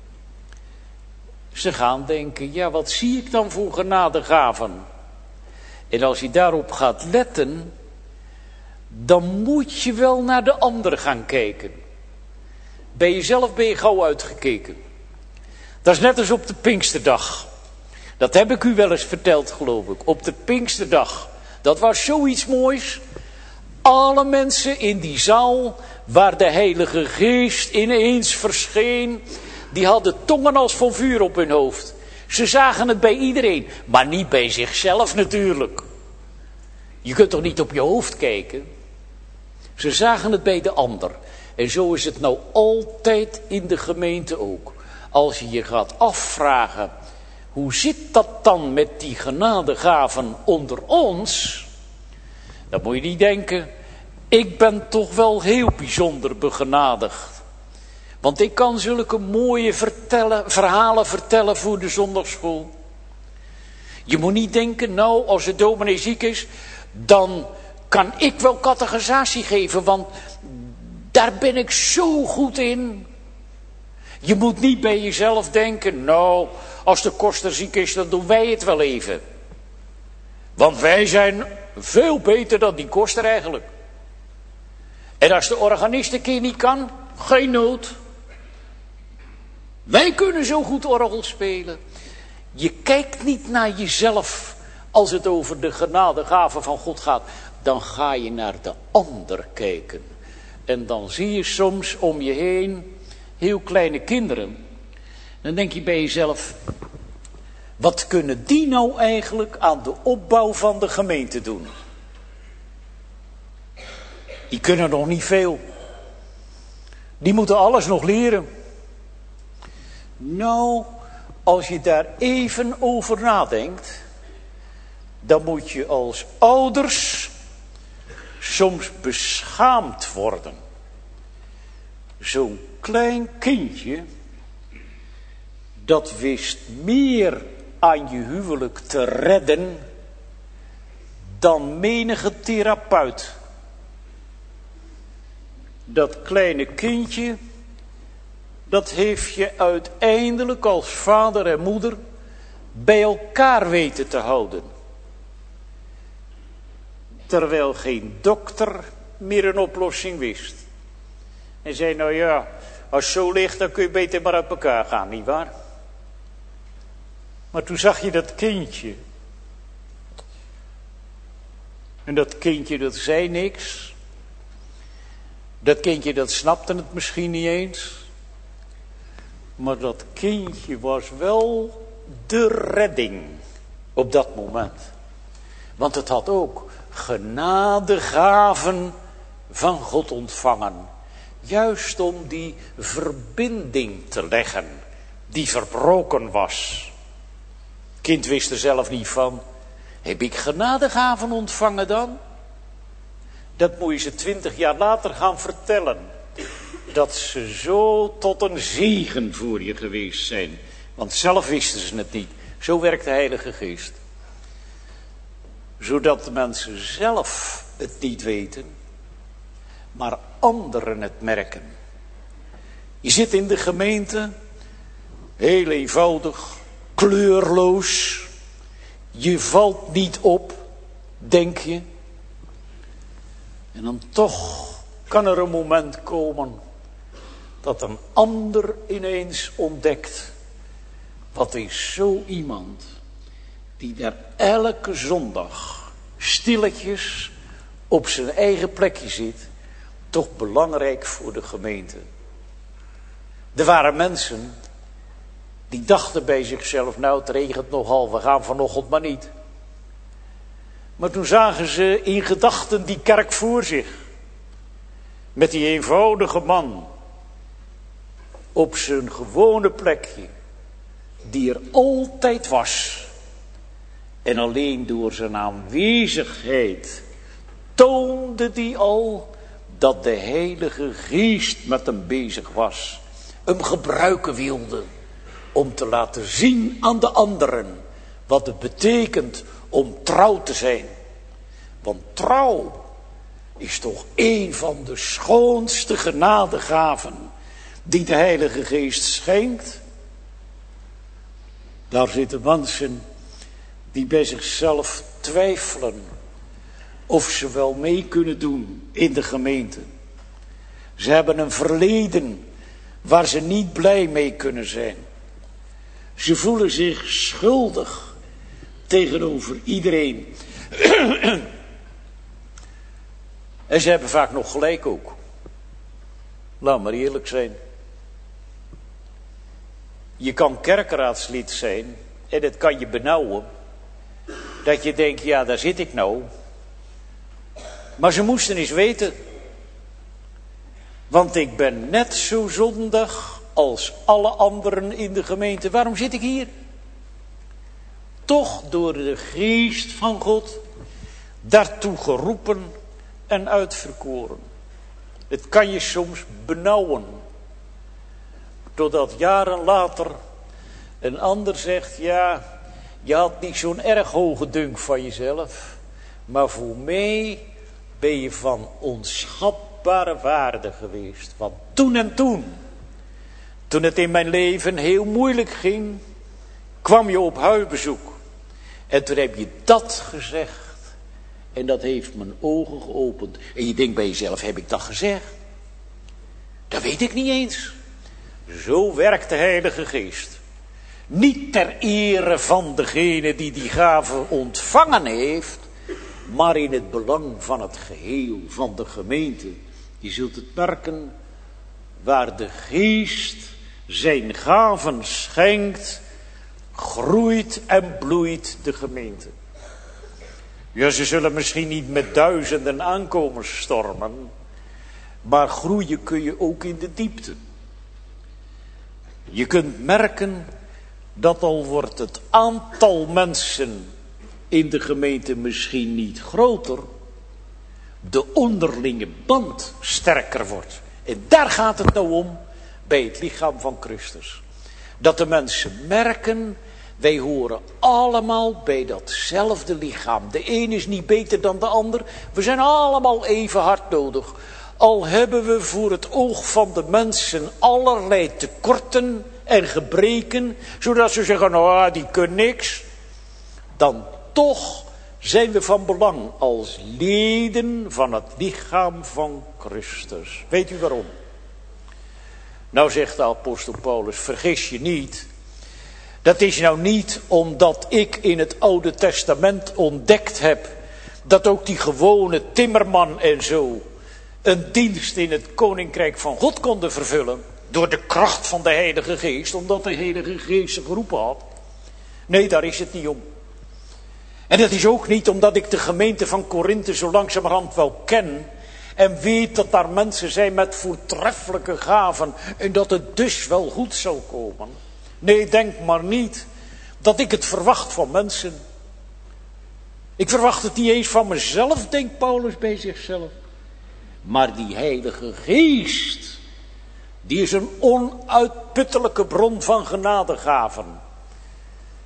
Ze gaan denken, ja, wat zie ik dan voor genadegaven? En als je daarop gaat letten, dan moet je wel naar de ander gaan kijken. Bij jezelf ben je gauw uitgekeken. Dat is net als op de Pinksterdag. Dat heb ik u wel eens verteld, geloof ik. Op de Pinksterdag. Dat was zoiets moois. Alle mensen in die zaal waar de Heilige Geest ineens verscheen, die hadden tongen als van vuur op hun hoofd. Ze zagen het bij iedereen, maar niet bij zichzelf natuurlijk. Je kunt toch niet op je hoofd kijken? Ze zagen het bij de ander. En zo is het nou altijd in de gemeente ook. Als je je gaat afvragen, hoe zit dat dan met die genadegaven onder ons? Dan moet je niet denken, ik ben toch wel heel bijzonder begenadigd. Want ik kan zulke mooie verhalen vertellen voor de zondagschool. Je moet niet denken, nou, als de dominee ziek is, dan kan ik wel catechisatie geven, want daar ben ik zo goed in. Je moet niet bij jezelf denken, nou, als de koster ziek is, dan doen wij het wel even. Want wij zijn veel beter dan die koster eigenlijk. En als de organist een keer niet kan, geen nood. Wij kunnen zo goed orgel spelen. Je kijkt niet naar jezelf als het over de genadegaven van God gaat. Dan ga je naar de ander kijken. En dan zie je soms om je heen heel kleine kinderen. Dan denk je bij jezelf, wat kunnen die nou eigenlijk aan de opbouw van de gemeente doen? Die kunnen nog niet veel. Die moeten alles nog leren. Nou, als je daar even over nadenkt, dan moet je als ouders soms beschaamd worden. Zo'n klein kindje, dat wist meer aan je huwelijk te redden dan menige therapeut. Dat kleine kindje, dat heeft je uiteindelijk als vader en moeder bij elkaar weten te houden. Terwijl geen dokter meer een oplossing wist. En zei, nou ja, als het zo ligt, dan kun je beter maar uit elkaar gaan, nietwaar? Maar toen zag je dat kindje. En dat kindje, dat zei niks. Dat kindje, dat snapte het misschien niet eens. Maar dat kindje was wel de redding op dat moment. Want het had ook genadegaven van God ontvangen. Juist om die verbinding te leggen die verbroken was. Het kind wist er zelf niet van. Heb ik genadegaven ontvangen dan? Dat moet je ze 20 jaar later gaan vertellen. Dat ze zo tot een zegen voor je geweest zijn. Want zelf wisten ze het niet. Zo werkt de Heilige Geest. Zodat de mensen zelf het niet weten, maar anderen het merken. Je zit in de gemeente, heel eenvoudig, kleurloos. Je valt niet op, denk je. En dan toch kan er een moment komen dat een ander ineens ontdekt. Wat is zo iemand die daar elke zondag stilletjes op zijn eigen plekje zit, toch belangrijk voor de gemeente. Er waren mensen die dachten bij zichzelf, nou het regent nogal, we gaan vanochtend maar niet. Maar toen zagen ze in gedachten die kerk voor zich. Met die eenvoudige man op zijn gewone plekje, die er altijd was. En alleen door zijn aanwezigheid toonde die al dat de Heilige Geest met hem bezig was. Hem gebruiken wilde om te laten zien aan de anderen wat het betekent om trouw te zijn. Want trouw is toch een van de schoonste genadegaven die de Heilige Geest schenkt. Daar zitten mensen die bij zichzelf twijfelen of ze wel mee kunnen doen in de gemeente. Ze hebben een verleden waar ze niet blij mee kunnen zijn. Ze voelen zich schuldig tegenover iedereen. En ze hebben vaak nog gelijk ook. Laat maar eerlijk zijn. Je kan kerkraadslid zijn en het kan je benauwen. Dat je denkt, ja daar zit ik nou. Maar ze moesten eens weten. Want ik ben net zo zondig als alle anderen in de gemeente. Waarom zit ik hier? Toch door de geest van God daartoe geroepen en uitverkoren. Het kan je soms benauwen. Totdat jaren later een ander zegt, ja, je had niet zo'n erg hoge dunk van jezelf. Maar voor mij ben je van onschatbare waarde geweest. Want toen en toen het in mijn leven heel moeilijk ging, kwam je op huisbezoek. En toen heb je dat gezegd. En dat heeft mijn ogen geopend. En je denkt bij jezelf, heb ik dat gezegd? Dat weet ik niet eens. Zo werkt de Heilige Geest. Niet ter ere van degene die die gave ontvangen heeft, maar in het belang van het geheel van de gemeente. Je zult het merken, waar de Geest zijn gaven schenkt, groeit en bloeit de gemeente. Ja, ze zullen misschien niet met duizenden aankomen stormen, maar groeien kun je ook in de diepte. Je kunt merken dat al wordt het aantal mensen in de gemeente misschien niet groter, de onderlinge band sterker wordt. En daar gaat het nou om bij het lichaam van Christus. Dat de mensen merken, wij horen allemaal bij datzelfde lichaam. De een is niet beter dan de ander. We zijn allemaal even hard nodig. Al hebben we voor het oog van de mensen allerlei tekorten en gebreken, zodat ze zeggen, nou die kunnen niks. Dan toch zijn we van belang als leden van het lichaam van Christus. Weet u waarom? Nou zegt de apostel Paulus, vergis je niet. Dat is nou niet omdat ik in het Oude Testament ontdekt heb dat ook die gewone timmerman en zo een dienst in het Koninkrijk van God konden vervullen. Door de kracht van de Heilige Geest, omdat de Heilige Geest ze geroepen had. Nee, daar is het niet om. En dat is ook niet omdat ik de gemeente van Korinthe zo langzamerhand wel ken en weet dat daar mensen zijn met voortreffelijke gaven en dat het dus wel goed zal komen. Nee, denk maar niet dat ik het verwacht van mensen. Ik verwacht het niet eens van mezelf, denkt Paulus bij zichzelf. Maar die Heilige Geest, die is een onuitputtelijke bron van genadegaven.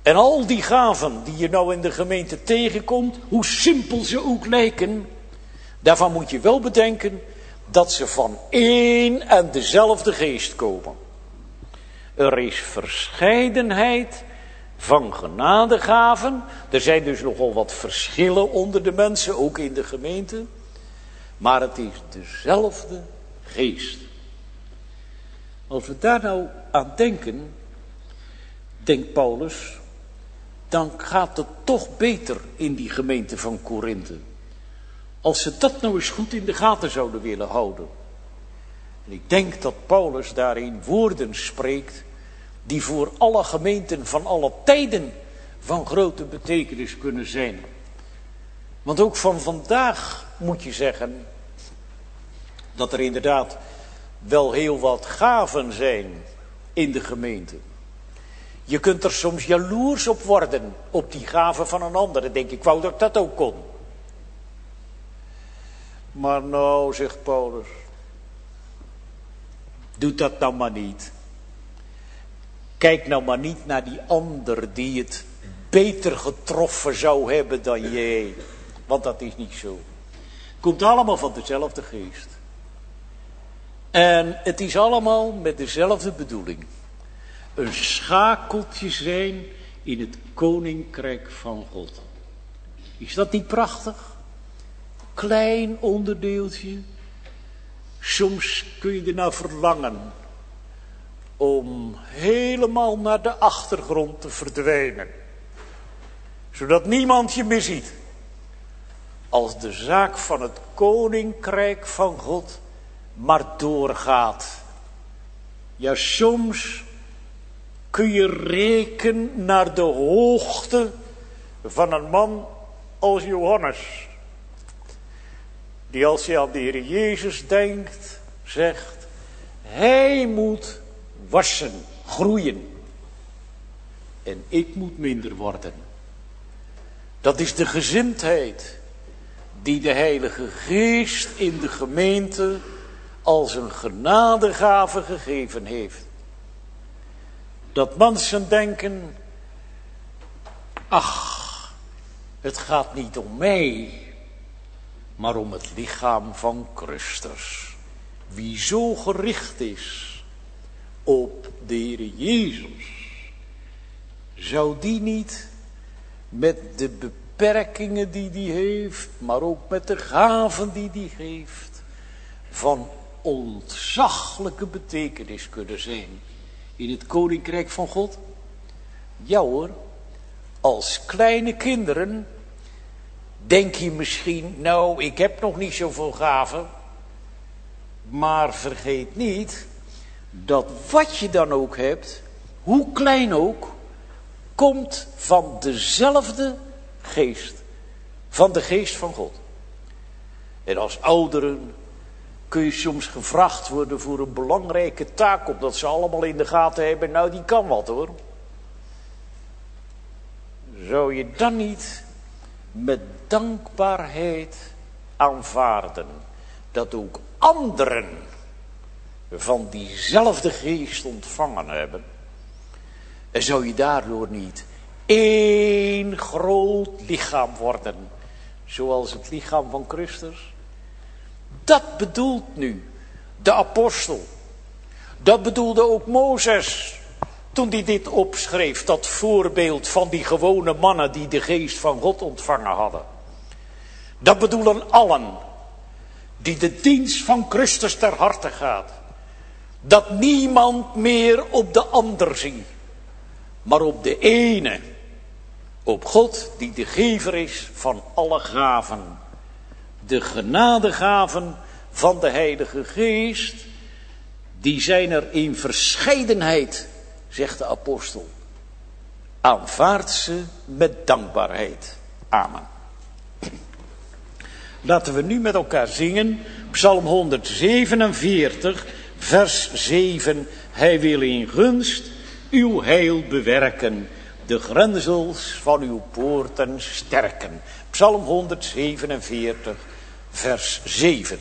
En al die gaven die je nou in de gemeente tegenkomt, hoe simpel ze ook lijken, daarvan moet je wel bedenken dat ze van één en dezelfde geest komen. Er is verscheidenheid van genadegaven. Er zijn dus nogal wat verschillen onder de mensen, ook in de gemeente. Maar het is dezelfde geest. Als we daar nou aan denken, denkt Paulus, dan gaat het toch beter in die gemeente van Korinthe. Als ze dat nou eens goed in de gaten zouden willen houden. En ik denk dat Paulus daarin woorden spreekt die voor alle gemeenten van alle tijden van grote betekenis kunnen zijn. Want ook van vandaag moet je zeggen dat er inderdaad wel heel wat gaven zijn in de gemeente. Je kunt er soms jaloers op worden, op die gaven van een ander. Dan denk ik, wou dat ik dat ook kon. Maar nou, zegt Paulus, doe dat nou maar niet. Kijk nou maar niet naar die ander die het beter getroffen zou hebben dan jij. Want dat is niet zo. Het komt allemaal van dezelfde geest. En het is allemaal met dezelfde bedoeling. Een schakeltje zijn in het koninkrijk van God. Is dat niet prachtig? Klein onderdeeltje. Soms kun je ernaar verlangen om helemaal naar de achtergrond te verdwijnen. Zodat niemand je meer ziet. Als de zaak van het koninkrijk van God maar doorgaat. Ja, soms kun je rekenen naar de hoogte van een man als Johannes. Die als je aan de Heer Jezus denkt, zegt, hij moet wassen, groeien. En ik moet minder worden. Dat is de gezindheid die de Heilige Geest in de gemeente als een genadegave gegeven heeft. Dat mensen denken, ach, het gaat niet om mij, maar om het lichaam van Christus. Wie zo gericht is op de Heer Jezus, zou die niet met de beperkingen die hij heeft, maar ook met de gaven die hij geeft, van ontzaglijke betekenis kunnen zijn in het koninkrijk van God? Ja hoor, als kleine kinderen denk je misschien, nou, ik heb nog niet zoveel gaven. Maar vergeet niet dat wat je dan ook hebt, hoe klein ook, komt van dezelfde geest. Van de geest van God. En als ouderen kun je soms gevraagd worden voor een belangrijke taak, omdat ze allemaal in de gaten hebben, nou die kan wat hoor. Zou je dan niet met dankbaarheid aanvaarden dat ook anderen van diezelfde geest ontvangen hebben? En zou je daardoor niet één groot lichaam worden, zoals het lichaam van Christus? Dat bedoelt nu de apostel. Dat bedoelde ook Mozes toen hij dit opschreef, dat voorbeeld van die gewone mannen die de geest van God ontvangen hadden. Dat bedoelen allen die de dienst van Christus ter harte gaat. Dat niemand meer op de ander ziet, maar op de ene, op God die de gever is van alle gaven. De genadegaven van de Heilige Geest, die zijn er in verscheidenheid, zegt de apostel. Aanvaard ze met dankbaarheid. Amen. Laten we nu met elkaar zingen, Psalm 147, vers 7. Hij wil in gunst uw heil bewerken, de grenzels van uw poorten sterken. Psalm 147, vers 7.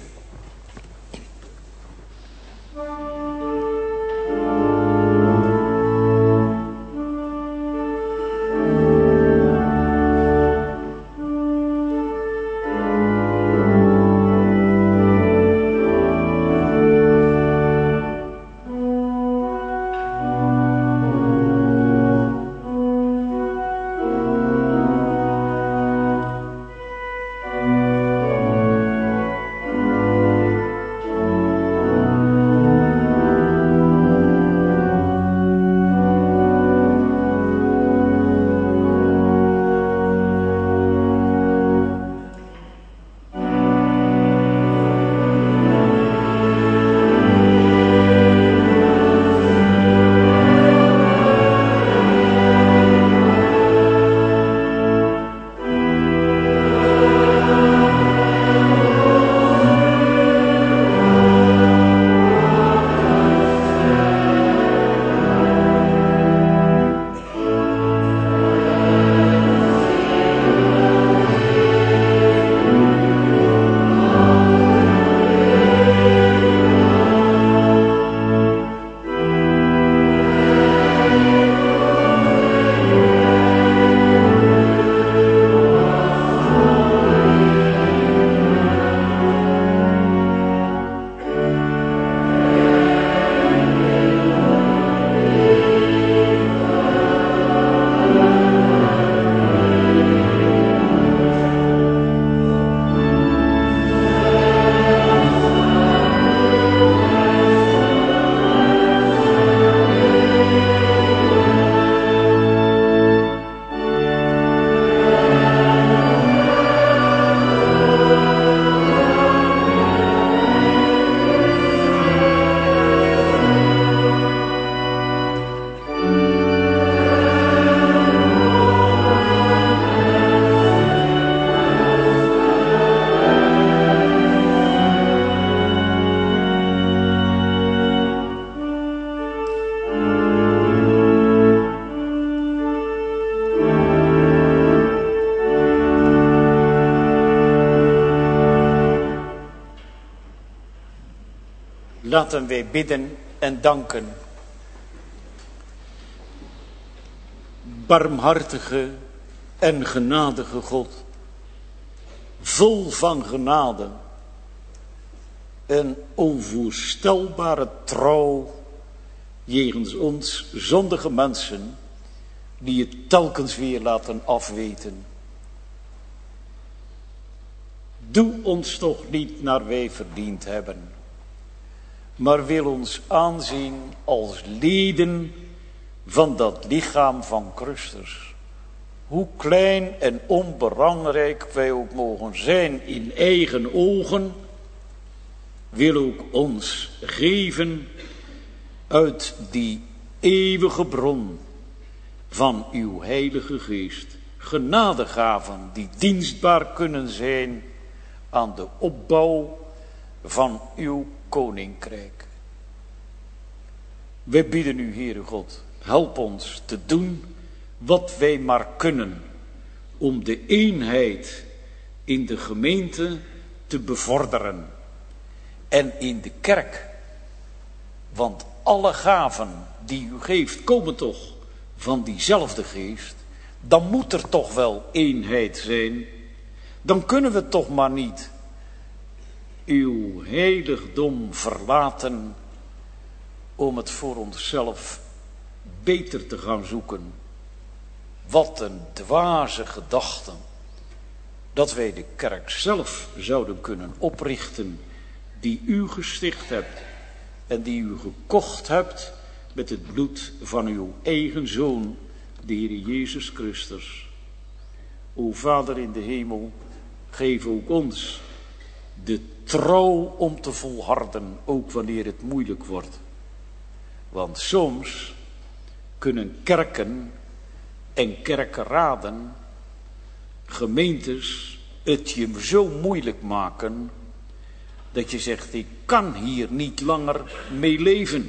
Laten wij bidden en danken. Barmhartige en genadige God, vol van genade en onvoorstelbare trouw jegens ons zondige mensen, die het telkens weer laten afweten. Doe ons toch niet naar wij verdiend hebben, maar wil ons aanzien als leden van dat lichaam van Christus. Hoe klein en onbelangrijk wij ook mogen zijn in eigen ogen, wil ook ons geven uit die eeuwige bron van uw heilige geest. Genadegaven die dienstbaar kunnen zijn aan de opbouw van uw koninkrijk. Wij bidden u, Heere God, help ons te doen wat wij maar kunnen om de eenheid in de gemeente te bevorderen en in de kerk. Want alle gaven die u geeft komen toch van diezelfde geest. Dan moet er toch wel eenheid zijn. Dan kunnen we toch maar niet uw heiligdom verlaten om het voor onszelf beter te gaan zoeken. Wat een dwaze gedachte dat wij de kerk zelf zouden kunnen oprichten die u gesticht hebt en die u gekocht hebt met het bloed van uw eigen Zoon, de Heer Jezus Christus. O Vader in de hemel, geef ook ons de trouw om te volharden, ook wanneer het moeilijk wordt. Want soms kunnen kerken en kerkenraden, gemeentes, het je zo moeilijk maken dat je zegt, ik kan hier niet langer mee leven.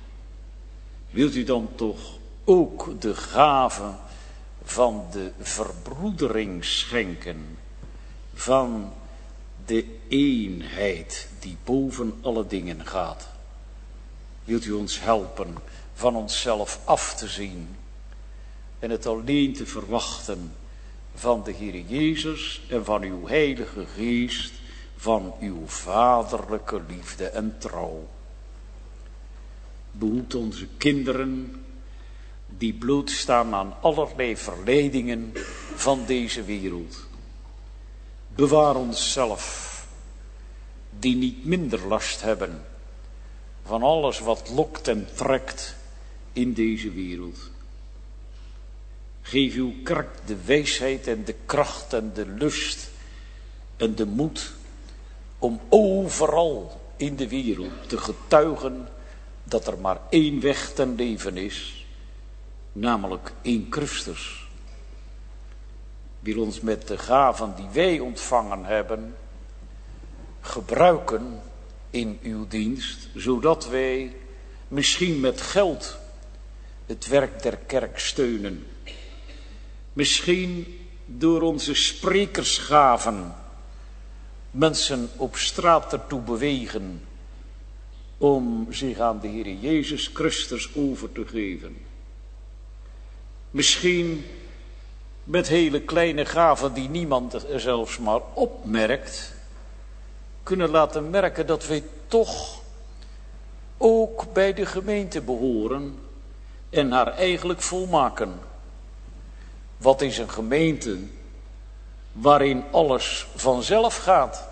Wilt u dan toch ook de gave van de verbroedering schenken, van de eenheid die boven alle dingen gaat? Wilt u ons helpen van onszelf af te zien en het alleen te verwachten van de Heer Jezus en van uw Heilige Geest, van uw vaderlijke liefde en trouw. Behoed onze kinderen die blootstaan aan allerlei verleidingen van deze wereld. Bewaar onszelf, die niet minder last hebben van alles wat lokt en trekt in deze wereld. Geef uw kerk de wijsheid en de kracht en de lust en de moed om overal in de wereld te getuigen dat er maar één weg ten leven is, namelijk één Christus. Wil ons met de gaven die wij ontvangen hebben gebruiken in uw dienst, zodat wij misschien met geld het werk der kerk steunen. Misschien door onze sprekersgaven mensen op straat ertoe bewegen om zich aan de Heer Jezus Christus over te geven. Misschien met hele kleine gaven die niemand zelfs maar opmerkt, kunnen laten merken dat wij toch ook bij de gemeente behoren en haar eigenlijk volmaken. Wat is een gemeente waarin alles vanzelf gaat?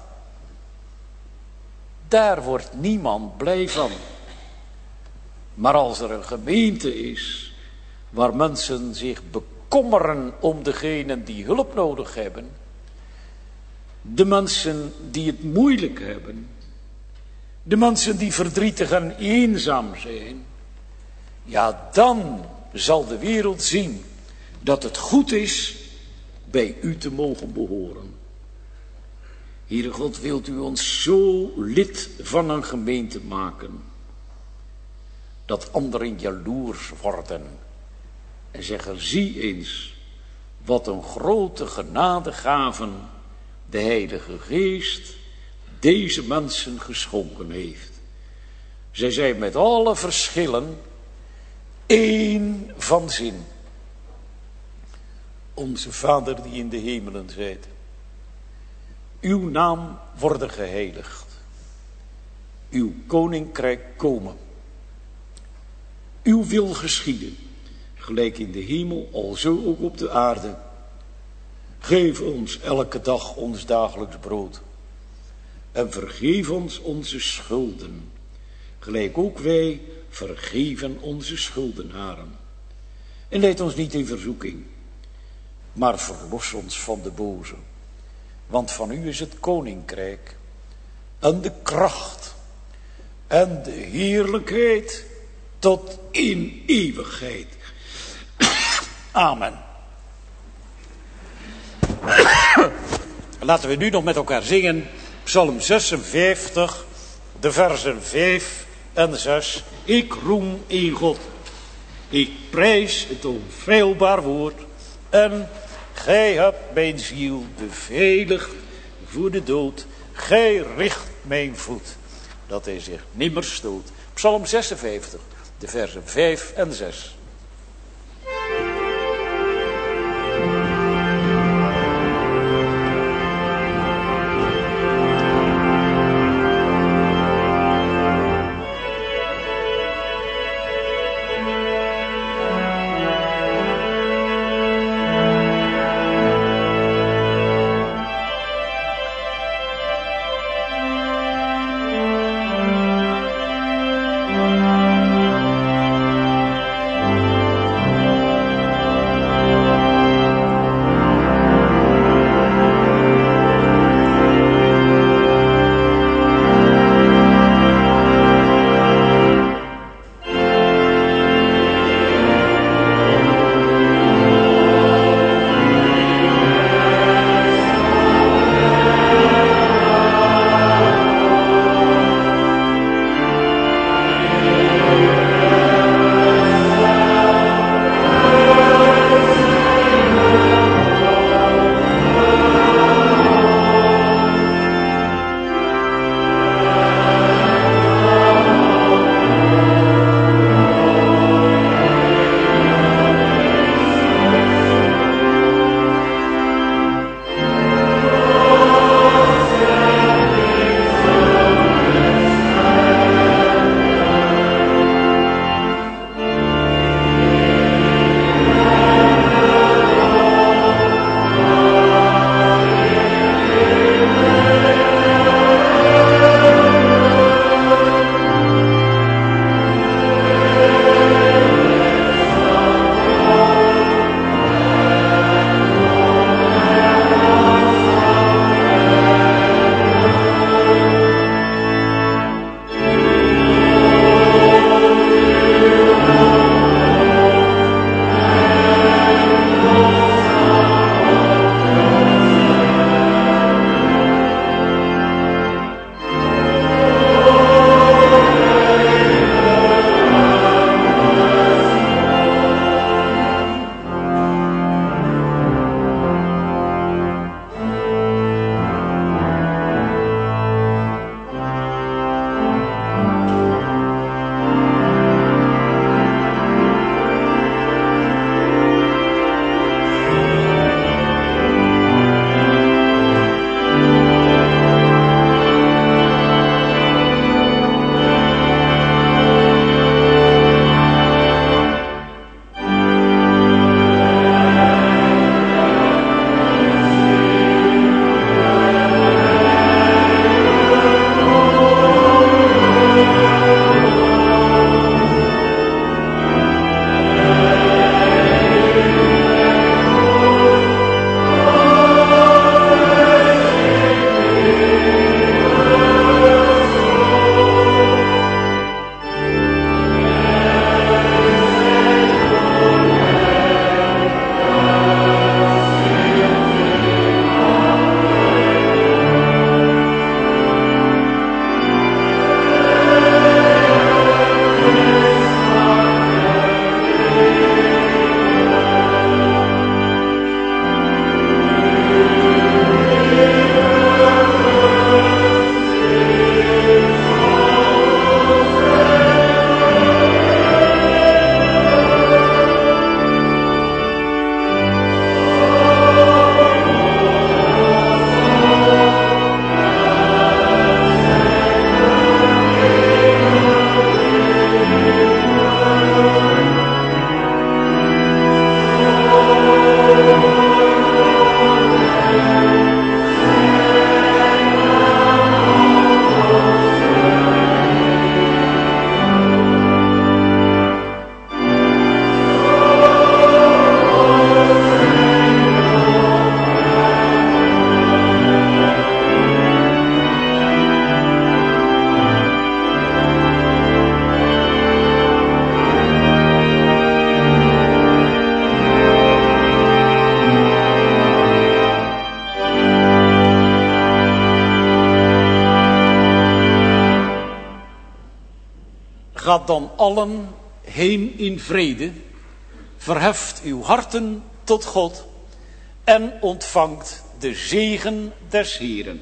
Daar wordt niemand blij van. Maar als er een gemeente is waar mensen zich bekommeren om degenen die hulp nodig hebben, de mensen die het moeilijk hebben, de mensen die verdrietig en eenzaam zijn, ja, dan zal de wereld zien dat het goed is bij u te mogen behoren. Heere God, wilt u ons zo lid van een gemeente maken, dat anderen jaloers worden en zeggen, zie eens wat een grote genadegaven de Heilige Geest deze mensen geschonken heeft. Zij zijn met alle verschillen één van zin. Onze Vader die in de hemelen zijt. Uw naam worden geheiligd. Uw koninkrijk komen. Uw wil geschieden. Gelijk in de hemel, alzo ook op de aarde. Geef ons elke dag ons dagelijks brood. En vergeef ons onze schulden. Gelijk ook wij vergeven onze schuldenaren. En leid ons niet in verzoeking. Maar verlos ons van de boze. Want van u is het koninkrijk. En de kracht. En de heerlijkheid. Tot in eeuwigheid. Amen. Laten we nu nog met elkaar zingen. Psalm 56. De versen 5 en 6. Ik roem in God. Ik prijs het onfeilbaar woord. En gij hebt mijn ziel beveiligd voor de dood. Gij richt mijn voet, dat hij zich nimmer stoot. Psalm 56, de versen 5 en 6. Gaat dan allen heen in vrede, verheft uw harten tot God en ontvangt de zegen des Heeren.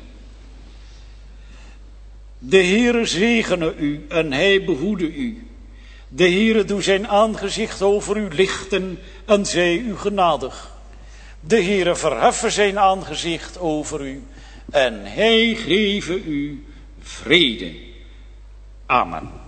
De Heere zegene u en hij behoede u. De Heere doe zijn aangezicht over u lichten en zij u genadig. De Heere verheffe zijn aangezicht over u en hij geven u vrede. Amen.